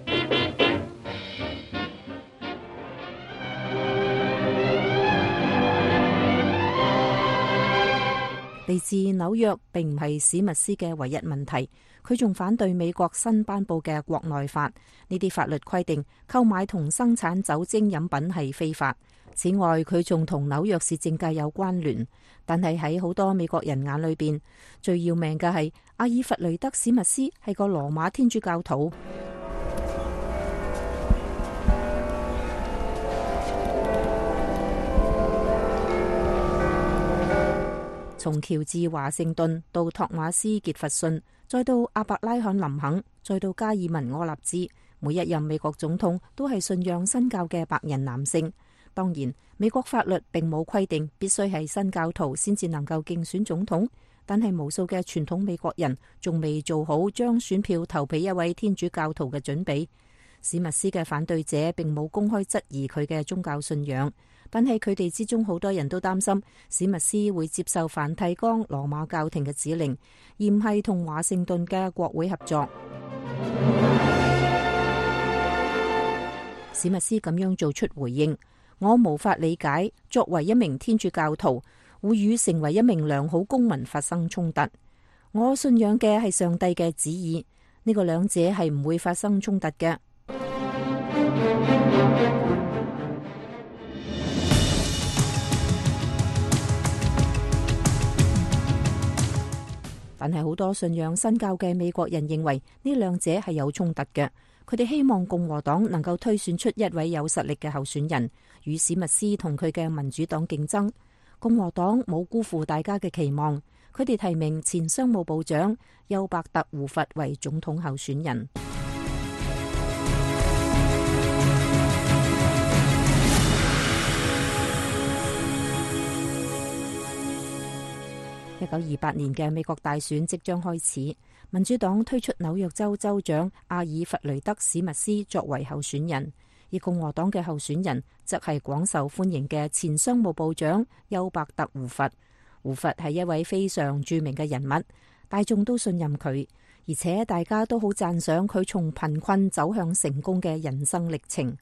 嚟自紐約並唔係史密斯嘅唯一問題，佢仲反對美國新頒布嘅國內法。呢啲法律規定購買同生產酒精飲品係非法。此外，佢仲同紐約市政界有關聯。但係喺好多美國人眼裏邊，最要命嘅係阿爾弗雷德史密斯係個羅馬天主教徒。從喬治華盛頓到托馬斯傑弗遜，再到阿伯拉罕林肯，再到加爾文柯納茲，每一任美國總統都係信仰新教嘅白人男性。當然，美國法律並冇規定必須係新教徒先至能夠競選總統，但係無數嘅傳統美國人仲未做好將選票投俾一位天主教徒嘅準備。史密斯嘅反對者並冇公開質疑佢嘅宗教信仰，但係佢哋之中好多人都擔心史密斯會接受梵蒂岡羅馬教廷嘅指令，而唔係同華盛頓嘅國會合作。史密斯咁樣做出回應：我無法理解作為一名天主教徒會與成為一名良好公民發生衝突。我信仰嘅係上帝嘅旨意，呢個兩者係唔會發生衝突嘅。但係好多信仰新教嘅美國人認為呢兩者係有衝突嘅，佢哋希望共和黨能夠推選出一位有實力嘅候選人，與史密斯同佢嘅民主黨競爭。共和黨冇辜負大家嘅期望，佢哋提名前商務部長休伯特胡佛為總統候選人。1928年嘅美國大選即將開始，民主黨推出紐約州州長阿爾弗雷德史密斯作為候選人，而共和黨嘅候選人則係廣受歡迎嘅前商務部長休伯特胡佛。胡佛係一位非常著名嘅人物，大眾都信任佢，而且大家都好讚賞佢從貧困走向成功嘅人生歷程。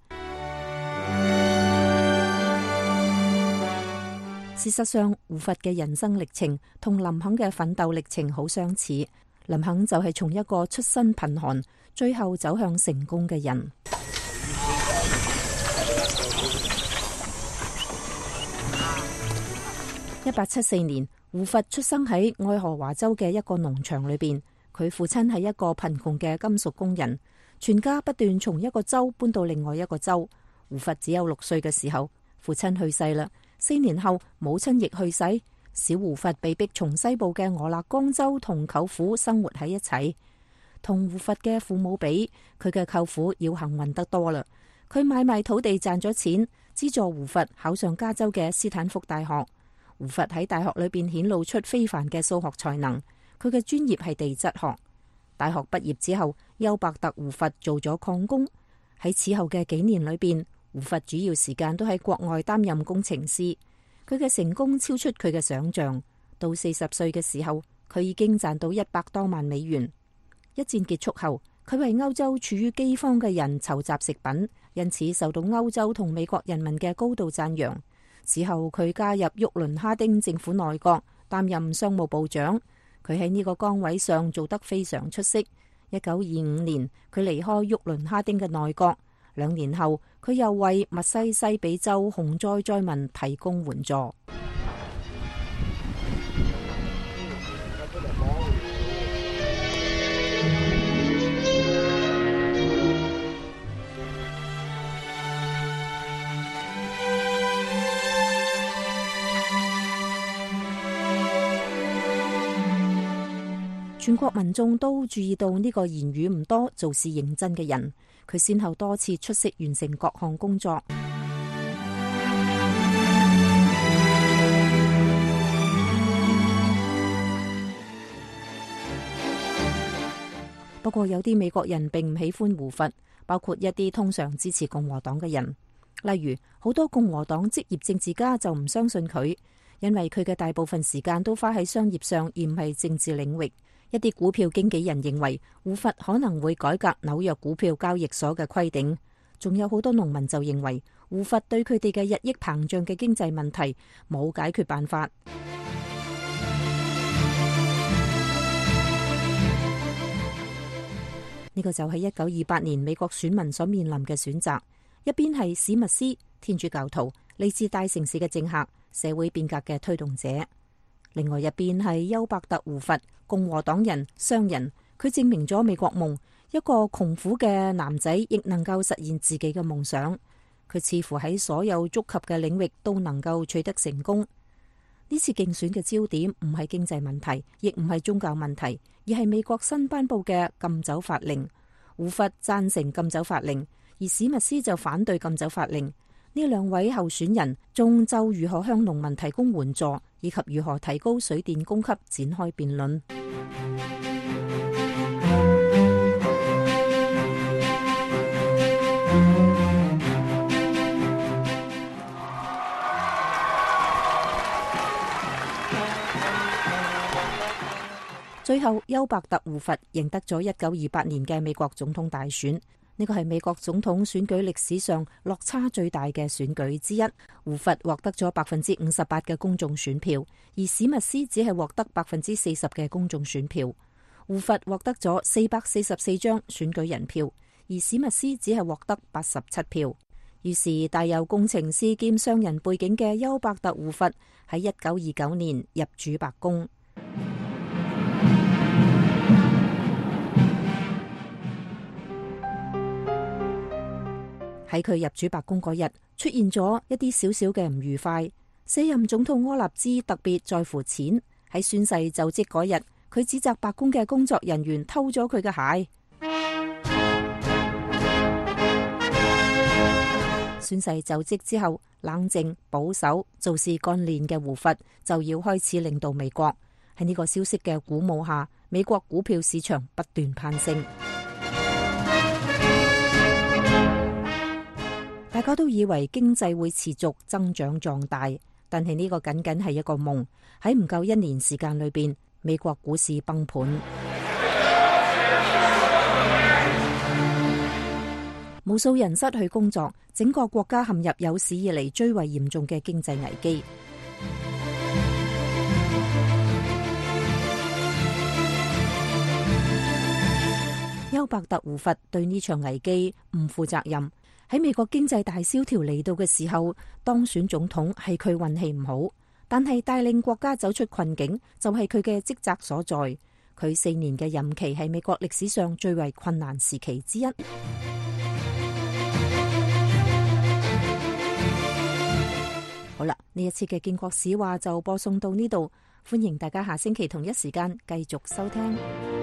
事實上，胡佛嘅人生歷程同林肯嘅奮鬥歷程好相似。林肯就係從一個出身貧寒，最後走向成功嘅人。1874年，胡佛出生喺愛荷華州嘅一個農場裏邊。佢父親係一個貧窮嘅金屬工人，全家不斷從一個州搬到另外一個州。胡佛只有6歲嘅時候，父親去世啦。4年後，母親亦去世，小胡佛被逼從西部嘅俄勒岡州同舅父生活喺一齊。同胡佛嘅父母比，佢嘅舅父要幸運得多啦。佢買賣土地賺咗錢，資助胡佛考上加州嘅斯坦福大學。胡佛喺大學裏邊顯露出非凡嘅數學才能，佢嘅專業係地質學。大學畢業之後，休伯特胡佛做咗礦工。喺此後嘅幾年裏邊，胡佛主要時間都喺國外擔任工程師。佢嘅成功超出佢嘅想象。到40歲嘅時候，佢已經賺到100多萬美元。一戰結束後，佢為歐洲處於饑荒嘅人籌集食品，因此受到歐洲同美國人民嘅高度讚揚。此後佢加入沃倫哈丁政府內閣，擔任商務部長。佢喺呢個崗位上做得非常出色。1925年，佢離開沃倫哈丁嘅內閣， 2年後，佢又為密西西比州洪災災民提供援助。全國民眾都注意到呢個言語唔多、做事認真嘅人，佢先後多次出色完成各項工作。不過有啲美國人並唔喜歡胡佛，包括一啲通常支持共和黨嘅人，例如好多共和黨職業政治家就唔相信佢，因為佢嘅大部分時間都花喺商業上，而唔係政治領域。一啲股票經紀人認為胡佛可能會改革紐約股票交易所嘅規定，仲有好多農民就認為胡佛對佢哋嘅日益膨脹嘅經濟問題冇解決辦法。呢個就係1928年美國選民所面臨嘅選擇，一邊係史密斯，天主教徒，嚟自大城市嘅政客，社會變革嘅推動者；另外一邊係休伯特胡佛，共和黨人、商人，佢證明咗美國夢，一個窮苦嘅男仔亦能夠實現自己嘅夢想。佢似乎喺所有觸及嘅領域都能夠取得成功。呢次競選嘅焦點唔係經濟問題，亦唔係宗教問題，而係美國新頒布嘅禁酒法令。胡佛贊成禁酒法令，而史密斯就反對禁酒法令。呢兩位候選人仲就如何向農民提供援助，以及如何提高水電供給展開辯論。最後，休伯特胡佛贏得咗1928年嘅美國總統大選。呢個係美國總統選舉歷史上落差最大嘅選舉之一。胡佛獲得咗58%嘅公眾選票，而史密斯只係獲得40%嘅公眾選票。胡佛獲得咗444張選舉人票，而史密斯只係獲得87票。於是帶有工程師兼商人背景嘅休伯特胡佛喺1929年入主白宮。喺佢入主白宮嗰日，出現咗一啲少少嘅唔愉快。卸任總統柯納茲特別在乎錢，喺宣誓就職嗰日，佢指責白宮嘅工作人員偷咗佢嘅鞋。宣誓就職之後，冷靜保守、做事幹練嘅胡佛就要開始領導美國。喺呢個消息嘅鼓舞下，美國股票市場不斷攀升。大家都以為經濟會持續增長壯大，但係呢個僅僅係一個夢。喺唔夠1年時間裏邊，美國股市崩盤，無數人失去工作，整個國家陷入有史以嚟最為嚴重嘅經濟危機。休伯特胡佛對呢場危機唔負責任。喺美國經濟大蕭條嚟到嘅時候，當選總統係佢運氣唔好，但係帶領國家走出困境就係佢嘅職責所在。佢4年嘅任期係美國歷史上最為困難時期之一。好啦，呢一次嘅建國史話就播送到呢度，歡迎大家下星期同一時間繼續收聽。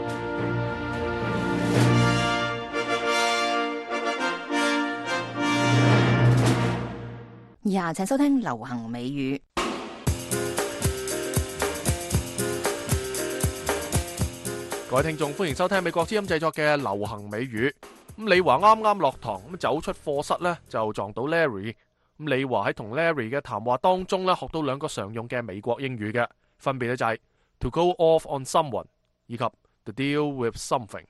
以下請收聽流行美語。 各位聽眾，歡迎收聽美國之音製作嘅流行美語。咁李華啱啱落堂，咁走出課室呢，就撞到 Larry。咁李華喺同 Larry 嘅談話當中呢，學到2個常用嘅美國英語嘅，分別呢就係 to go off on someone 以及 to deal with something。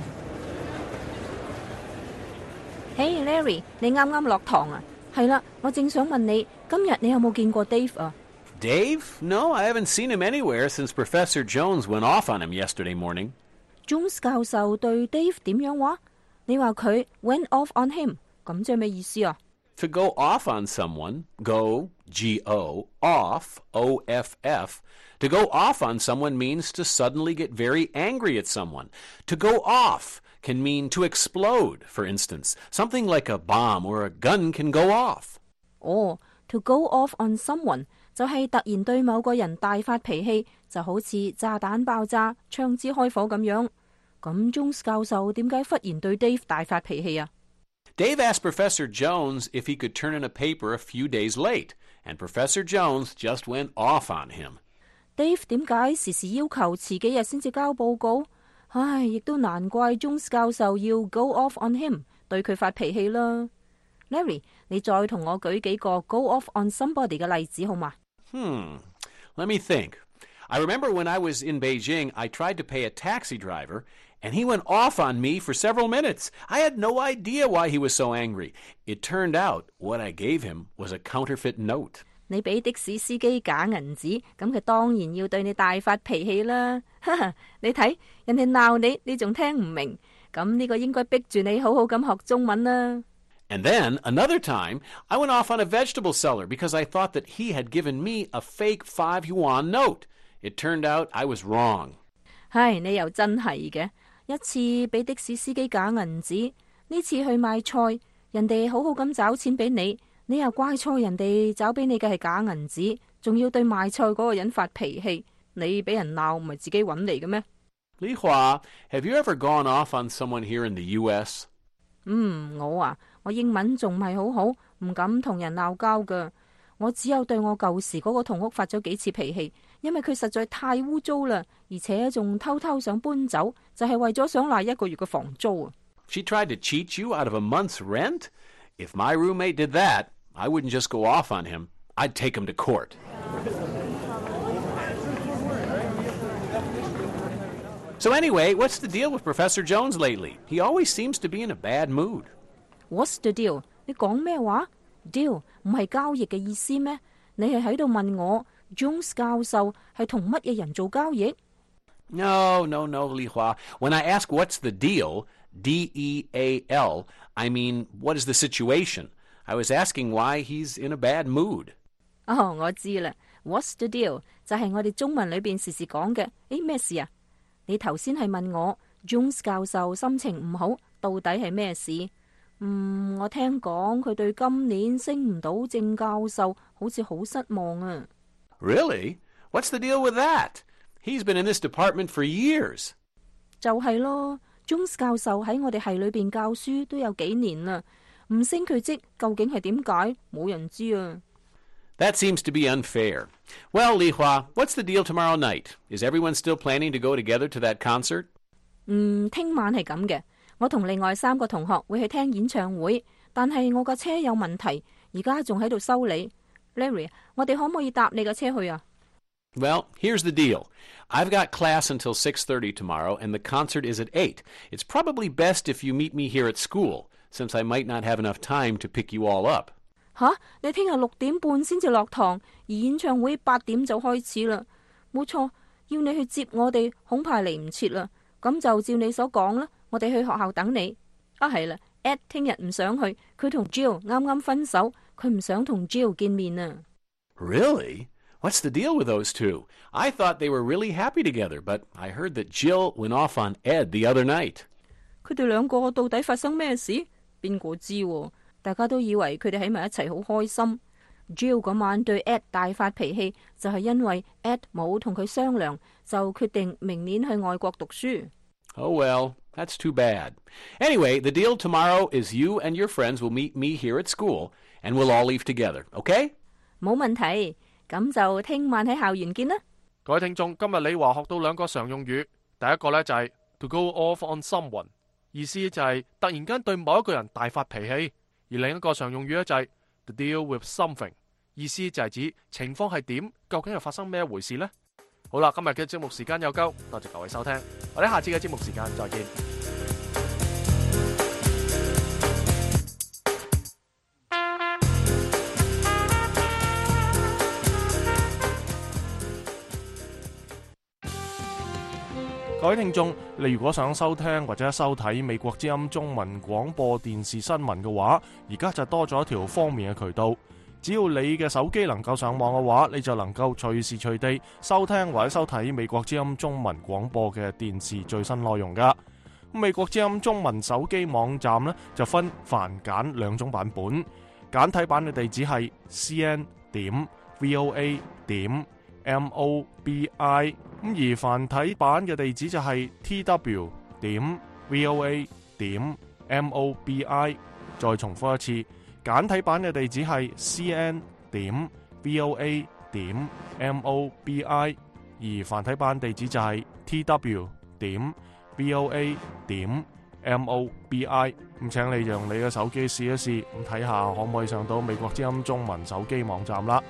Hey Larry， 你啱啱落堂啊？係啦，我正想問你，今日你有冇見過 Dave 啊？ Dave? No, I haven't seen him anywhere since Professor Jones went off on him yesterday morning. Jones 教授對 Dave 點樣話？你話佢 went off on him， 咁即係咩意思啊？ To go off on someone, go, G-O, off, O-F-F. To go off on someone means to suddenly get very angry at someone. To go off can mean to explode, for instance. Something like a bomb or a gun can go off. To go off on someone 就係突然對某個人大發脾氣，就好似炸彈爆炸、槍支開火咁樣。咁 Jones 教授點解忽然對 Dave 大發脾氣啊？ Dave asked Professor Jones if he could turn in a paper a few days late, and Professor Jones just went off on him. Dave 點解時時要求遲幾日先至交報告？唉，亦都難怪 Jones 教授要 go off on him， 對佢發脾氣啦。Larry， 你再同我舉幾個 go off on somebody 嘅例子好嗎 ？Let me think. I remember when I was in Beijing, I tried to pay a taxi driver, and he went off on me for several minutes. I had no idea why he was so angry. It turned out what I gave him was a counterfeit note. 你俾的士司機假銀紙，咁佢當然要對你大發脾氣啦。你睇人哋鬧你，你仲聽唔明，咁呢個應該逼住你好好咁學中文啦。 And then, another time, I went off on a vegetable seller because I thought that he had given me a fake 5 yuan note. It turned out I was wrong. 唉，你又真係嘅。一次俾的士司機假銀紙，呢次去買菜，人哋好好咁找錢俾你，你又怪錯人哋找俾你嘅係假銀紙，仲要對賣菜嗰個人發脾氣，你俾人鬧唔係自己揾嚟嘅咩？ 李華 have you ever gone off on someone here in the U.S.? 我英文仲唔係好好，唔敢同人鬧交㗎。我只有對我舊時嗰個同屋發咗幾次脾氣，因為佢實在太污糟啦，而且仲偷偷想搬走，就係為咗想賴1個月嘅房租啊。 She tried to cheat you out of a month's rent? If my roommate did that, I wouldn't just go off on him. I'd take him to court. So anyway, what's the deal with Professor Jones lately? He always seems to be in a bad mood. What's the deal? 你講咩話 ？Deal 唔係交易嘅意思咩？你係喺度問我 Jones 教授係同乜嘢人做交易 No, Li Hua. When I ask what's the deal, D-E-A-L, I mean, what is the situation? I was asking why he's in a bad mood. 我知啦。What's the deal? 就係我哋中文裏邊時時講嘅。咩事啊？你頭先係問我 Jones 教授心情唔好，到底係咩事？我聽講佢對今年升唔到正教授好似好失望啊。 Really? What's the deal with that? He's been in this department for years. 就係咯 ，Jones 教授喺我哋系裏邊教書都有幾年啦，唔升佢職究竟係點解？冇人知啊。 That seems to be unfair. Well, Li Hua, what's the deal tomorrow night? Is everyone still planning to go together to that concert? 聽晚係咁嘅，我同另外3個同學會去聽演唱會，但係我架車有問題，而家仲喺度修理。Larry， 我哋可唔可以搭你架車去啊？ Well, here's the deal. I've got class until 6:30 tomorrow, and the concert is at 8. It's probably best if you meet me here at school, since I might not have enough time to pick you all up. 你聽日6點半先至落堂，而演唱會8點就開始啦。冇錯，要你去接我哋，恐怕嚟唔切啦。咁就照你所講啦，我哋去學校等你。係啦 ，Ed 聽日唔想去，佢同 Jill 啱啱分手，佢唔想同 Jill 見面啊。 Really? What's the deal with those two? I thought they were really happy together, but I heard that Jill went off on Ed the other night. 佢哋兩個到底發生咩事？邊個知喎？大家都以為佢哋喺埋一齊好開心。Jill 嗰晚對 Ed 大發脾氣，就係因為 Ed 冇同佢商量，就決定明年去外國讀書。 Oh well, that's too bad. Anyway, the deal tomorrow is you and your friends will meet me here at school, and we'll all leave together, okay? 冇問題，咁就聽晚喺校園見啦。 各位聽眾，今日李華學到2個常用語，第一個呢就係 to go off on someone， 意思就係突然間對某一個人大發脾氣。而另一個常用語呢就係 to deal with something， 意思就係指情況係點，究竟係發生咩回事呢？好啦，今日嘅節目時間有夠，多謝各位收聽，我哋下次嘅節目時間再見。各各位聽眾，你如果想收聽或者收睇美國之音中文廣播電視新聞嘅話，而家就多咗一條方便嘅渠道。只要你嘅手機能夠上網嘅話，你就能夠隨時隨地收聽或者收睇美國之音中文廣播嘅電視最新內容噶。美國之音中文手機網站呢，就分繁簡兩種版本，簡體版嘅地址係 cn.voa.mobi， 而繁體版嘅地址就係 tw.voa.mobi。 再重複一次，簡體版嘅地址係 cn.voa.mobi， 而繁體版地址就係 tw.voa.mobi。 咁請你用你嘅手機試一試，咁睇下可唔可以上到美國之音中文手機網站啦。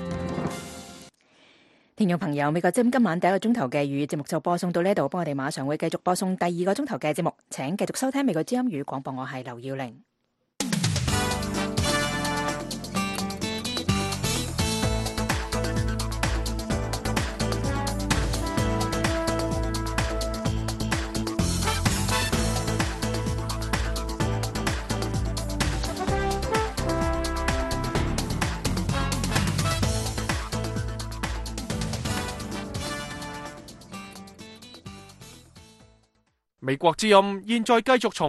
聽眾朋友，美國之音今晚第一個鐘頭嘅粵語節目就播送到呢度，我哋馬上會繼續播送第二個鐘頭嘅節目，請繼續收聽美國之音粵語廣播，我係劉耀玲。 美國之音現在繼續從